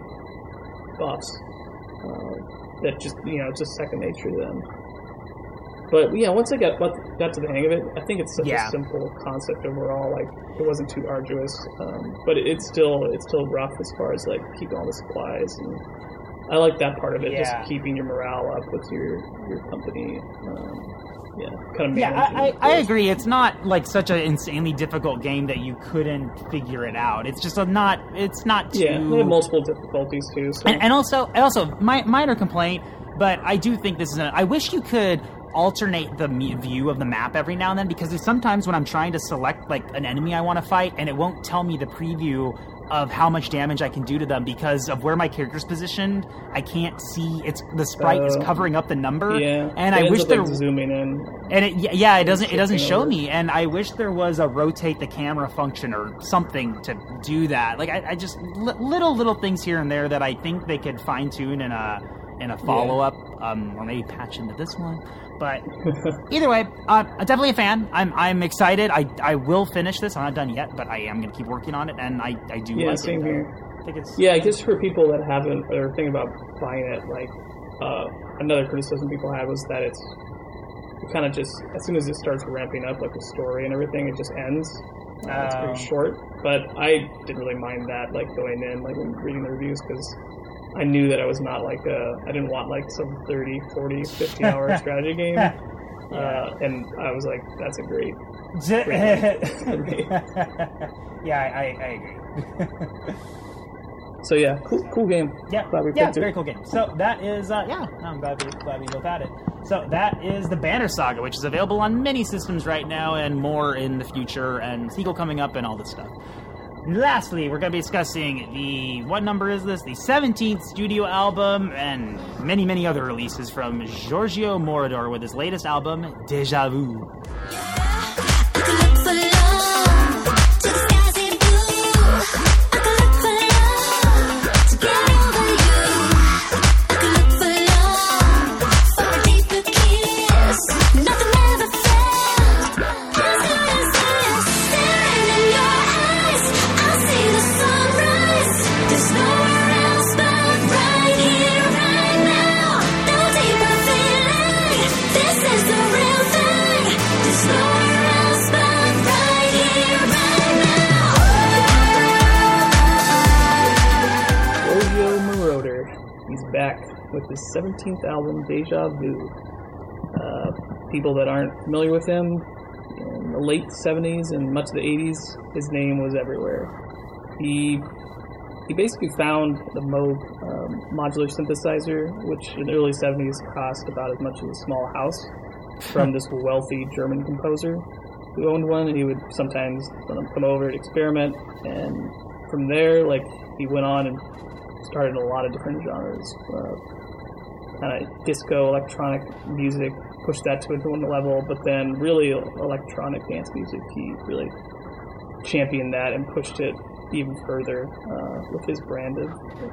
buffs, uh, that just you know it's just second nature to them. But yeah, once I got got to the hang of it, I think it's such Yeah. a simple concept overall. Like it wasn't too arduous, um, but it's still it's still rough as far as like keeping all the supplies, and I like that part of it, Yeah. just keeping your morale up with your your company. Um, yeah, kind of Yeah, managing I, I, it, of I course. agree. It's not like such an insanely difficult game that you couldn't figure it out. It's just a not. It's not too. Yeah, they have multiple difficulties too. So. And, and also, and also, my minor complaint, but I do think this is. A, I wish you could alternate the me- view of the map every now and then, because there's sometimes when I'm trying to select like an enemy I want to fight, and it won't tell me the preview of how much damage I can do to them because of where my character's positioned. I can't see. It's the sprite is Uh, covering up the number, yeah, and it I ends wish up, there. like, zooming in. And it, yeah, yeah, it doesn't. It doesn't Shifting show over. me, and I wish there was a rotate the camera function or something to do that. Like I, I just li- little little things here and there that I think they could fine tune in a in a follow up, um, or maybe patch into this one. But either way, uh, I'm definitely a fan. I'm I'm excited. I, I will finish this. I'm not done yet, but I am going to keep working on it, and I, I do Yeah, like same it. here. I think it's Yeah, I guess for people that haven't or think about buying it, like uh, another criticism people had was that it's kind of just, as soon as it starts ramping up, like the story and everything, it just ends. Uh, it's pretty short, but I didn't really mind that, like going in, like when reading the reviews, because I knew that I was not like a, I didn't want like some thirty, forty, fifty hour strategy game. Yeah. Uh, and I was like, that's a great, great for me. Yeah, I, I, I agree. So yeah, cool, cool game. Yeah, glad we yeah, picked very it. cool game. So that is, uh, yeah, I'm glad we glad we both had it. So that is the Banner Saga, which is available on many systems right now, and more in the future, and sequel coming up, and all this stuff. Lastly, we're going to be discussing the, what number is this? The seventeenth studio album, and many, many other releases from Giorgio Moroder with his latest album, Déjà Vu. Back with his seventeenth album, Déjà Vu. Uh, people that aren't familiar with him, in the late seventies and much of the eighties, his name was everywhere. He he basically found the Moog um, modular synthesizer, which in the early seventies cost about as much as a small house, from this wealthy German composer who owned one, and he would sometimes let him come over to experiment, and from there, like, he went on and started a lot of different genres, uh, kind of disco, electronic music, pushed that to a new level, but then really electronic dance music, he really championed that and pushed it even further uh, with his brand of, of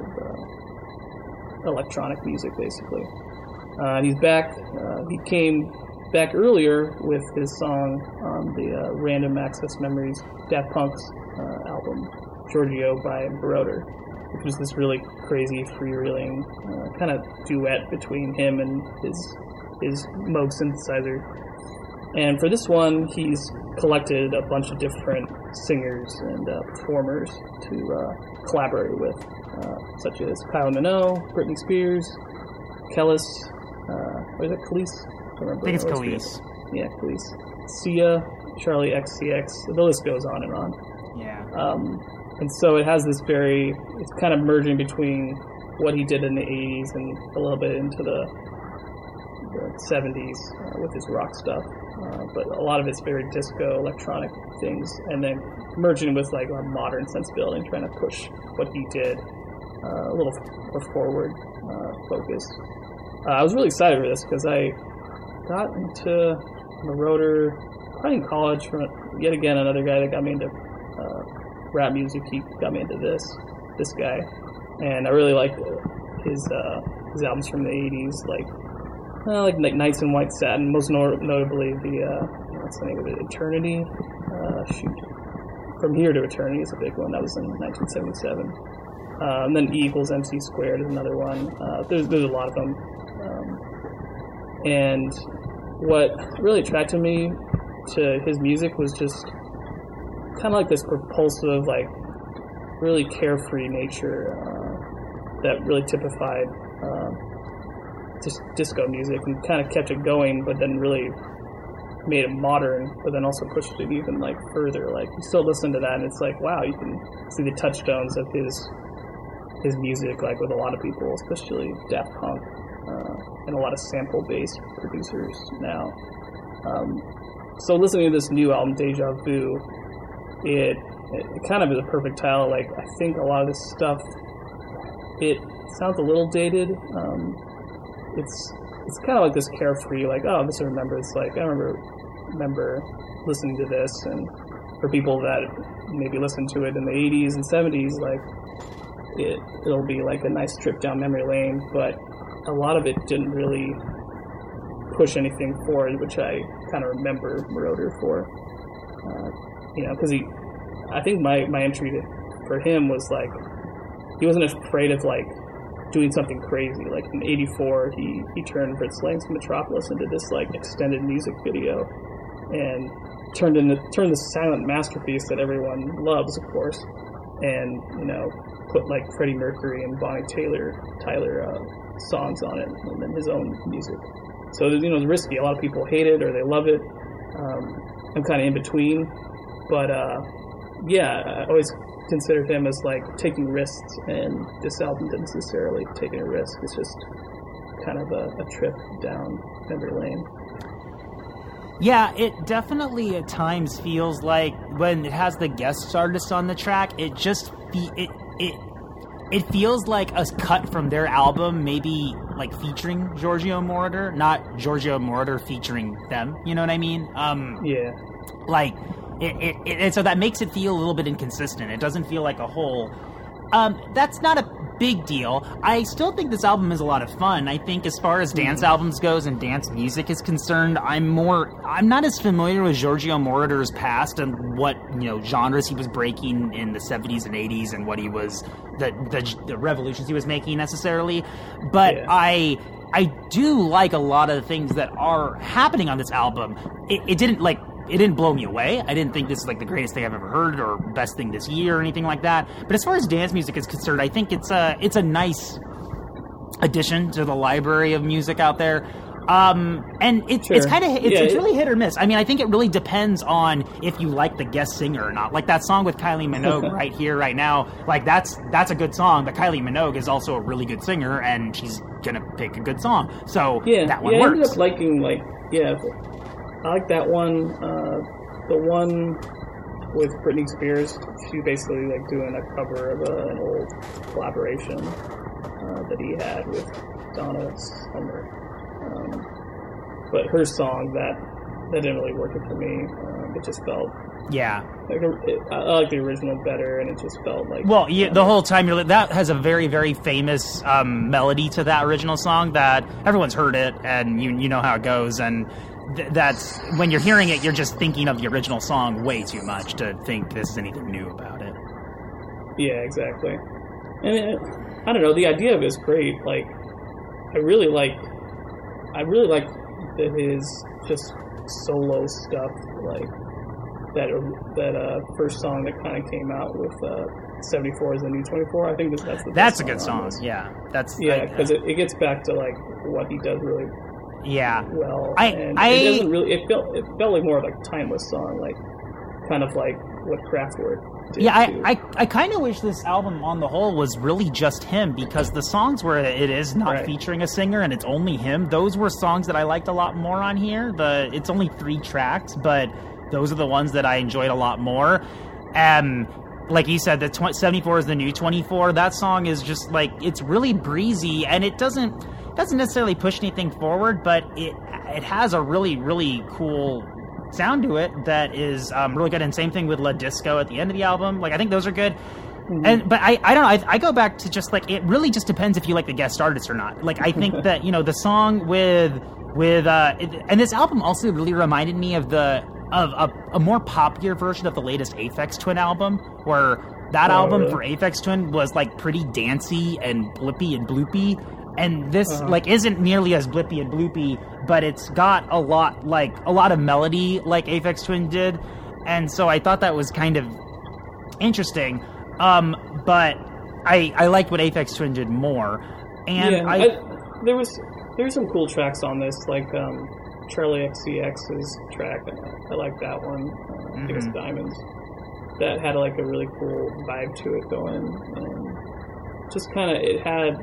uh, electronic music, basically. Uh, and he's back, uh, he came back earlier with his song on the uh, Random Access Memories Daft Punk's uh, album, Giorgio by Moroder, which was this really crazy, freewheeling uh, kind of duet between him and his his Moog synthesizer. And for this one, he's collected a bunch of different singers and uh, performers to uh, collaborate with, uh, such as Kylie Minogue, Britney Spears, Kelis, uh, or is it Kelis? I, I think it's Kelis. Yeah, Kelis. Sia, Charlie X C X, the list goes on and on. Yeah. Um, And so it has this very, it's kind of merging between what he did in the eighties and a little bit into the, the seventies uh, with his rock stuff. Uh, but a lot of it's very disco, electronic things, and then merging with like a modern sensibility and trying to push what he did uh, a little more forward uh, focus. Uh, I was really excited for this because I got into Moroder probably in college from, yet again, another guy that got me into uh, rap music. He got me into this this guy, and I really liked his uh, his albums from the eighties, like uh, like like Nights in White Satin, most no- notably the uh, what's the name of it, Eternity. Uh, shoot, From Here to Eternity is a big one. That was in nineteen seventy-seven. Uh, and then E equals M C squared is another one. Uh, there's there's a lot of them, um, and what really attracted me to his music was just kind of like this propulsive, like, really carefree nature uh, that really typified uh, just disco music and kind of kept it going, but then really made it modern, but then also pushed it even, like, further. Like, you still listen to that, and it's like, wow, you can see the touchstones of his his music, like, with a lot of people, especially Daft Punk, uh, and a lot of sample-based producers now. Um, so listening to this new album, Déjà Vu, It, it kind of is a perfect title. Like, I think a lot of this stuff, it sounds a little dated. Um, it's it's kind of like this carefree, like, oh, this I remember. It's like, I remember remember listening to this, and for people that maybe listened to it in the eighties and seventies, like, it, it'll be like a nice trip down memory lane, but a lot of it didn't really push anything forward, which I kind of remember Moroder for. Uh, You know, because he, I think my, my entry to, for him was like, he wasn't afraid of like doing something crazy. Like in eighty-four, he, he turned Fritz Lang's Metropolis into this like extended music video, and turned into turned this silent masterpiece that everyone loves, of course, and you know put like Freddie Mercury and Bonnie Taylor Tyler uh, songs on it, and then his own music. So you know it's risky. A lot of people hate it or they love it. Um, I'm kind of in between, but uh, yeah, I always considered him as like taking risks, and this album didn't necessarily take any risk. It's just kind of a, a trip down memory lane. Yeah, it definitely at times feels like when it has the guest artist on the track, it just fe- it it it feels like a cut from their album, maybe like featuring Giorgio Moroder, not Giorgio Moroder featuring them. You know what I mean? Um, yeah. Like, it, it, it, and so that makes it feel a little bit inconsistent. It doesn't feel like a whole. Um, that's not a big deal. I still think this album is a lot of fun. I think as far as dance mm. albums goes and dance music is concerned, I'm more, I'm not as familiar with Giorgio Moroder's past and what, you know, genres he was breaking in the seventies and eighties and what he was, the the, the revolutions he was making necessarily. But yeah. I I do like a lot of the things that are happening on this album. It, it didn't like, It didn't blow me away. I didn't think this is like the greatest thing I've ever heard or best thing this year or anything like that. But as far as dance music is concerned, I think it's a it's a nice addition to the library of music out there. Um, and it's sure. it's kind of it's, yeah, it's it, really hit or miss. I mean, I think it really depends on if you like the guest singer or not. Like that song with Kylie Minogue right here, right now. Like that's that's a good song. But Kylie Minogue is also a really good singer, and she's gonna pick a good song. So yeah, that one yeah, works. I ended up liking like yeah. I like that one. Uh, the one with Britney Spears, she's basically like doing a cover of a, an old collaboration uh, that he had with Donna Summer. Um, but her song, that that didn't really work it for me. Um, it just felt yeah. Like a, it, I like the original better, and it just felt like well, yeah, the whole time you're that has a very very famous um, melody to that original song that everyone's heard it, and you you know how it goes and. Th- that's when you're hearing it, you're just thinking of the original song way too much to think this is anything new about it. Yeah, exactly. And it, I don't know, the idea of it is great. Like, I really like, I really like that his just solo stuff, like that that uh, first song that kind of came out with uh, seventy-four is the new twenty-four. I think that that's the that's best a good song. Yeah, that's yeah, because it, it gets back to like what he does really. Yeah. Well, I, and I, it doesn't really. It felt it felt like more of like a timeless song, like kind of like what Kraftwerk did. Yeah, too. I, I, I kind of wish this album on the whole was really just him, because the songs where it is not right. featuring a singer and it's only him, those were songs that I liked a lot more on here. The it's only three tracks, but those are the ones that I enjoyed a lot more. Um. Like you said, the tw- seventy-four is the new twenty-four. That song is just like, it's really breezy, and it doesn't doesn't necessarily push anything forward, but it it has a really, really cool sound to it that is um, really good. And same thing with La Disco at the end of the album. Like, I think those are good. Mm-hmm. And but I, I don't know, I, I go back to just like, it really just depends if you like the guest artist or not. Like, I think that, you know, the song with, with uh, it, and this album also really reminded me of the, of a, a more popular version of the latest Aphex Twin album, where that oh, album really? for Aphex Twin was like pretty dancey and blippy and bloopy, and this uh-huh. like isn't nearly as blippy and bloopy, but it's got a lot like a lot of melody like Aphex Twin did, and so I thought that was kind of interesting. Um, but I I liked what Aphex Twin did more, and yeah, I, I there was there were some cool tracks on this, like um, Charlie X C X's track. I like that one. Uh, mm-hmm. I think it's Diamonds. That had like a really cool vibe to it going, and just kind of it had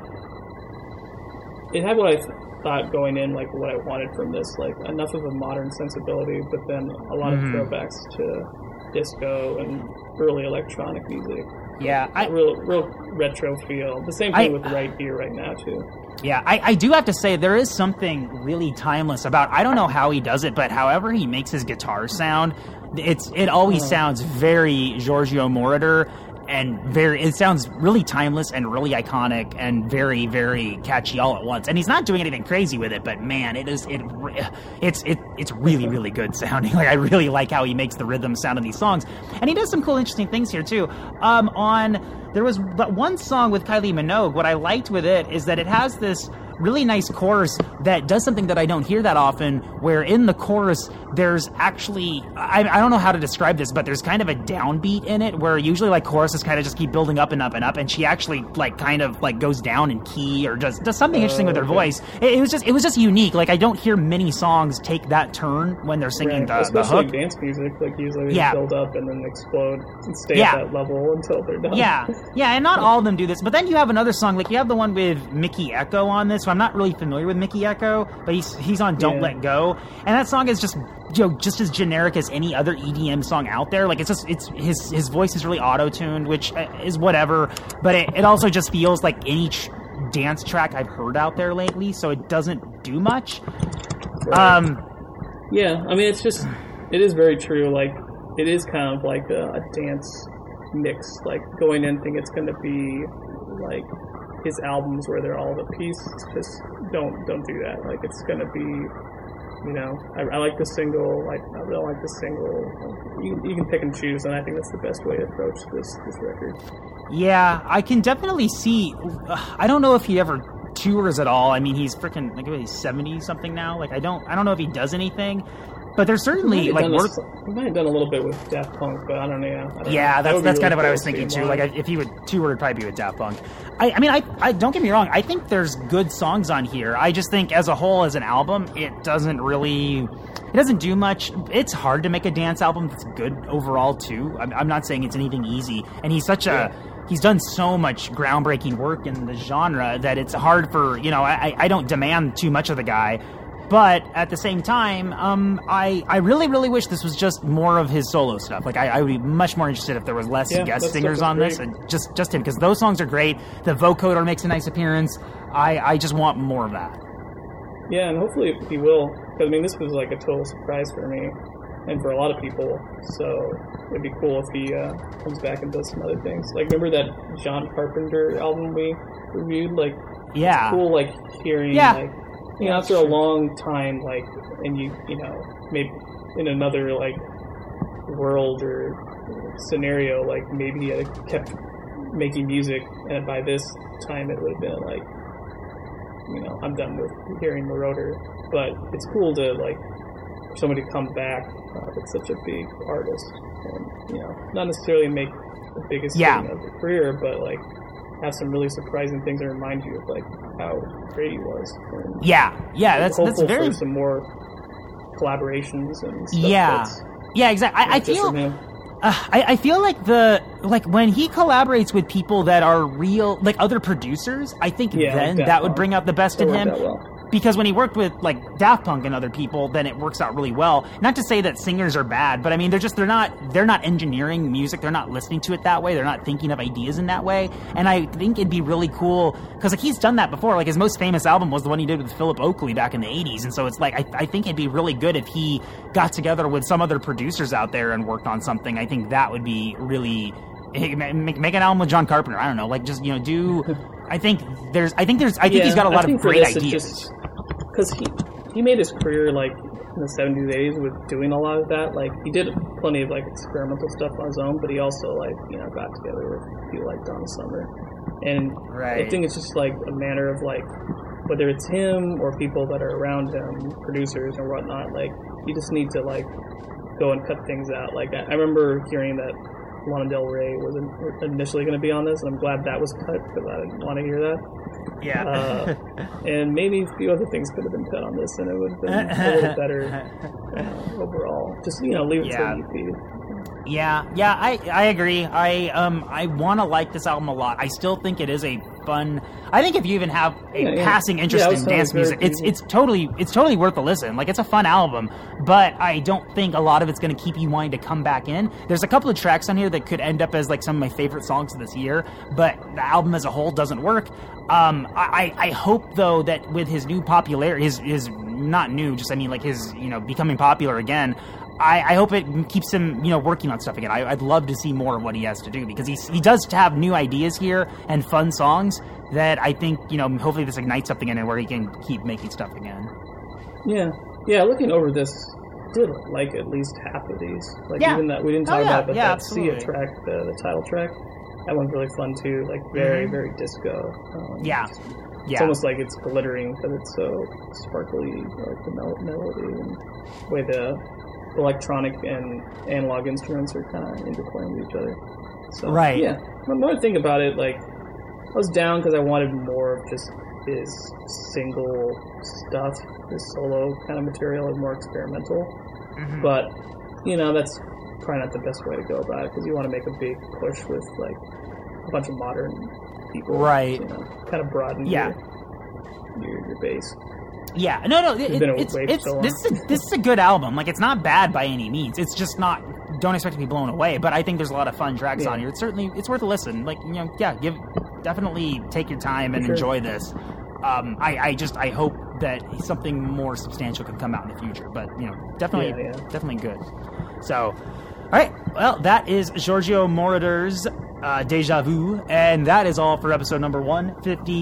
it had what I th- thought going in, like what I wanted from this, like enough of a modern sensibility, but then a lot mm-hmm. of throwbacks to disco and early electronic music. Yeah, I, real real retro feel. The same thing I, with Right Here, Right Now too. Yeah, I, I do have to say, there is something really timeless about, I don't know how he does it, but however he makes his guitar sound, it's it always uh-huh. sounds very Giorgio Moroder, and very, it sounds really timeless and really iconic and very, very catchy all at once. And he's not doing anything crazy with it, but man, it is, it, it's, it, it's really, really good sounding. Like, I really like how he makes the rhythm sound in these songs. And he does some cool, interesting things here too. Um, on, there was but one song with Kylie Minogue. What I liked with it is that it has this really nice chorus that does something that I don't hear that often, where in the chorus there's actually, I, I don't know how to describe this, but there's kind of a downbeat in it, where usually like choruses kind of just keep building up and up and up, and she actually like kind of like goes down in key or does, does something uh, interesting with her okay. voice. It, it was just it was just unique. Like, I don't hear many songs take that turn when they're singing right. the, the Especially hook. dance music, like usually they yeah. build up and then explode and stay yeah. at that level until they're done. Yeah, yeah, and not all of them do this, but then you have another song, like you have the one with Mickey Echo on this, so I'm not really familiar with Mickey Echo, but he's he's on Don't yeah. Let Go, and that song is just, you know, just as generic as any other E D M song out there. Like, it's just, it's his his voice is really auto-tuned, which is whatever, but it, it also just feels like any tr- dance track I've heard out there lately, so it doesn't do much. Right. Um, yeah, I mean, it's just, it is very true, like, it is kind of like a, a dance mix, like, going in thinking it's going to be, like, his albums where they're all of a piece. Just don't don't do that. Like, it's gonna be, you know, I, I like the single. Like, I really like the single. You, you can pick and choose, and I think that's the best way to approach this this record. Yeah, I can definitely see. Uh, I don't know if he ever tours at all. I mean, he's freaking like he's seventy something now. Like, I don't I don't know if he does anything. But there's certainly like work. We might have done a little bit with Daft Punk, but I don't know. Yeah, I don't yeah, know. that's that that's really kind of what cool I was thinking too. live. Like, if he would tour, it'd probably be with Daft Punk. I, I mean, I, I don't get me wrong. I think there's good songs on here. I just think as a whole, as an album, it doesn't really, it doesn't do much. It's hard to make a dance album that's good overall too. I'm, I'm not saying it's anything easy. And he's such a. Yeah. He's done so much groundbreaking work in the genre that it's hard for, you know, I, I don't demand too much of the guy. But at the same time, um, I, I really, really wish this was just more of his solo stuff. Like, I, I would be much more interested if there was less yeah, guest singers on great. this, and just, just him, because those songs are great. The vocoder makes a nice appearance. I, I just want more of that. Yeah, and hopefully he will. Because, I mean, this was like a total surprise for me and for a lot of people. So it'd be cool if he uh, comes back and does some other things. Like, remember that John Carpenter album we reviewed? Like, yeah. it's cool, like, hearing, yeah. like, you know, after a long time, like, and you, you know, maybe in another, like, world or scenario, like, maybe he had kept making music, and by this time it would have been, like, you know, I'm done with hearing Marauder. But it's cool to, like, for somebody to come back uh, that's such a big artist, and, you know, not necessarily make the biggest yeah. thing of their career, but, like, have some really surprising things that remind you of, like, how great he was. And yeah, yeah, that's that's hopeful very. for some more collaborations and stuff. Yeah, that's yeah, exactly. I, I just feel. from him. Uh, I, I feel like the like when he collaborates with people that are real, like other producers. I think Yeah, then like that Daft would Punk. bring out the best That in worked him. out well. Because when he worked with like Daft Punk and other people, then it works out really well. Not to say that singers are bad, but I mean they're just they're not they're not engineering music. They're not listening to it that way. They're not thinking of ideas in that way. And I think it'd be really cool because like he's done that before. Like his most famous album was the one he did with Philip Oakley back in the eighties. And so it's like I, I think it'd be really good if he got together with some other producers out there and worked on something. I think that would be really make, make an album with John Carpenter. I don't know, like just you know do. I think there's I think there's I think Yeah, he's got a I lot of think for great this, it ideas. just- Because he, he made his career, like, in the seventies, eighties with doing a lot of that. Like, he did plenty of, like, experimental stuff on his own, but he also, like, you know, got together with people like Donna Summer. And Right. I think it's just, like, a matter of, like, whether it's him or people that are around him, producers or whatnot, like, you just need to, like, go and cut things out. Like, I, I remember hearing that Lana Del Rey was in, initially going to be on this, and I'm glad that was cut, because I didn't want to hear that. Yeah. Uh, and maybe a few other things could have been cut on this, and it would have been a little better uh, overall. Just, you know, leave it Yeah. to E P. Yeah, yeah, I, I agree. I um I want to like this album a lot. I still think it is a fun. I think if you even have a Yeah, yeah. passing interest Yeah, I in was dance very music, it's pleasing. it's totally it's totally worth a listen. Like it's a fun album, but I don't think a lot of it's going to keep you wanting to come back in. There's a couple of tracks on here that could end up as like some of my favorite songs of this year, but the album as a whole doesn't work. Um, I I hope though that with his new popularity, his his not new, just I mean like his you know becoming popular again. I, I hope it keeps him, you know, working on stuff again. I, I'd love to see more of what he has to do because he's, he does have new ideas here and fun songs that I think, you know, hopefully this ignites something in it where he can keep making stuff again. Yeah. Yeah, looking over this, I did like at least half of these. Like Yeah. even that, we didn't talk Oh, yeah. about it, but Yeah, that absolutely. Sia track, the, the title track, that one's really fun too. Like very, very disco. Um, Yeah. It's Yeah. almost like it's glittering because it's so sparkly, like the mel- melody and the way the electronic and analog instruments are kind of interplaying with each other. So, Right. Yeah. The more I think about it, like, I was down because I wanted more of just his single stuff, his solo kind of material, and more experimental. Mm-hmm. But, you know, that's probably not the best way to go about it because you want to make a big push with, like, a bunch of modern people. Right. You know, kind of broaden Yeah. your, your, your base. Yeah, no, no, it, It's been a it's, wave it's so long. this is a, this is a good album. Like, it's not bad by any means. It's just not. Don't expect to be blown away. But I think there's a lot of fun tracks Yeah. on here. It's certainly it's worth a listen. Like, you know, yeah, give definitely take your time and Sure. enjoy this. Um, I, I just I hope that something more substantial can come out in the future. But you know, definitely Yeah, yeah. definitely good. So, all right, well, that is Giorgio Moroder's uh, Deja Vu, and that is all for episode number one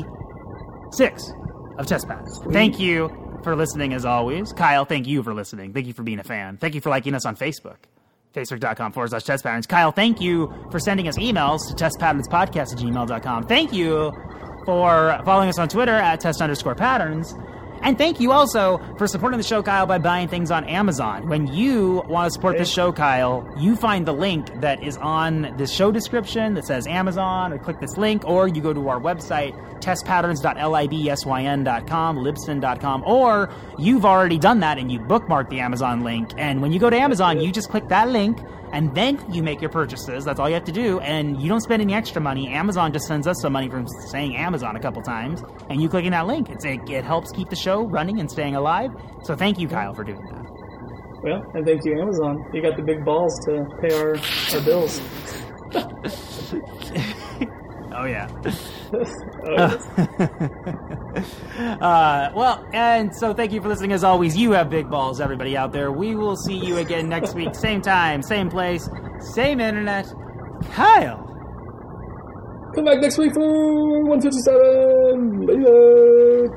fifty-six of Test Pads. Thank you for listening as always. Kyle, thank you for listening. Thank you for being a fan. Thank you for liking us on Facebook. Facebook.com forward slash test patterns. Kyle, thank you for sending us emails to testpatternspodcast at gmail dot com. Thank you for following us on Twitter at test underscore patterns. And thank you also for supporting the show, Kyle, by buying things on Amazon. When you want to support this show, Kyle, you find the link that is on the show description that says Amazon, or click this link, or you go to our website, test patterns dot libsyn dot com, libsyn dot com, or you've already done that and you bookmarked the Amazon link. And when you go to Amazon, you just click that link, and then you make your purchases. That's all you have to do, and you don't spend any extra money. Amazon just sends us some money from saying Amazon a couple times, and you clicking that link. It's, it, it helps keep the show running and staying alive. So thank you, Kyle, for doing that. Well, and thank you, Amazon. You got the big balls to pay our, our bills. Oh, yeah. Oh, yes. Uh, well, and so thank you for listening. As always, you have big balls, everybody out there. We will see you again next week. Same time, same place, same internet. Kyle. Come back next week for one fifty-seven. Later.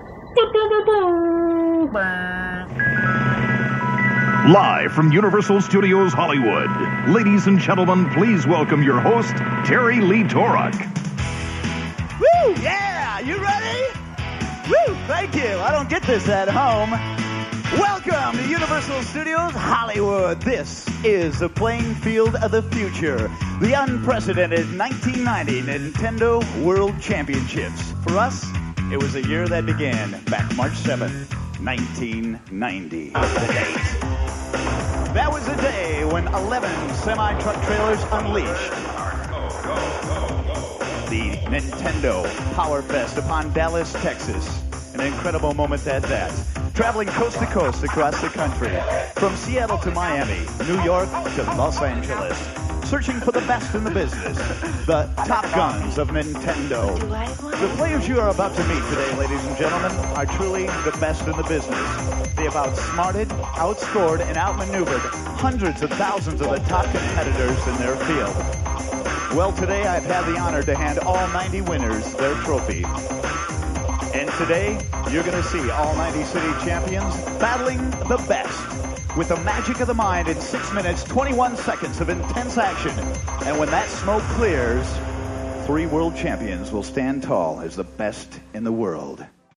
Live from Universal Studios Hollywood, ladies and gentlemen, please welcome your host, Terry Lee Torok. Woo! Yeah! You ready? Woo! Thank you. I don't get this at home. Welcome to Universal Studios Hollywood. This is the playing field of the future. The unprecedented nineteen ninety Nintendo World Championships. For us, it was a year that began back March seventh, nineteen ninety. The date. That was the day when eleven semi-truck trailers unleashed the Nintendo Power Fest upon Dallas, Texas. An incredible moment at that. Traveling coast to coast across the country. From Seattle to Miami, New York to Los Angeles. Searching for the best in the business. The top guns of Nintendo. The players you are about to meet today, ladies and gentlemen, are truly the best in the business. They have outsmarted, outscored, and outmaneuvered hundreds of thousands of the top competitors in their field. Well, today I've had the honor to hand all ninety winners their trophy. And today, you're going to see all ninety city champions battling the best with the magic of the mind in six minutes, twenty-one seconds of intense action. And when that smoke clears, three world champions will stand tall as the best in the world.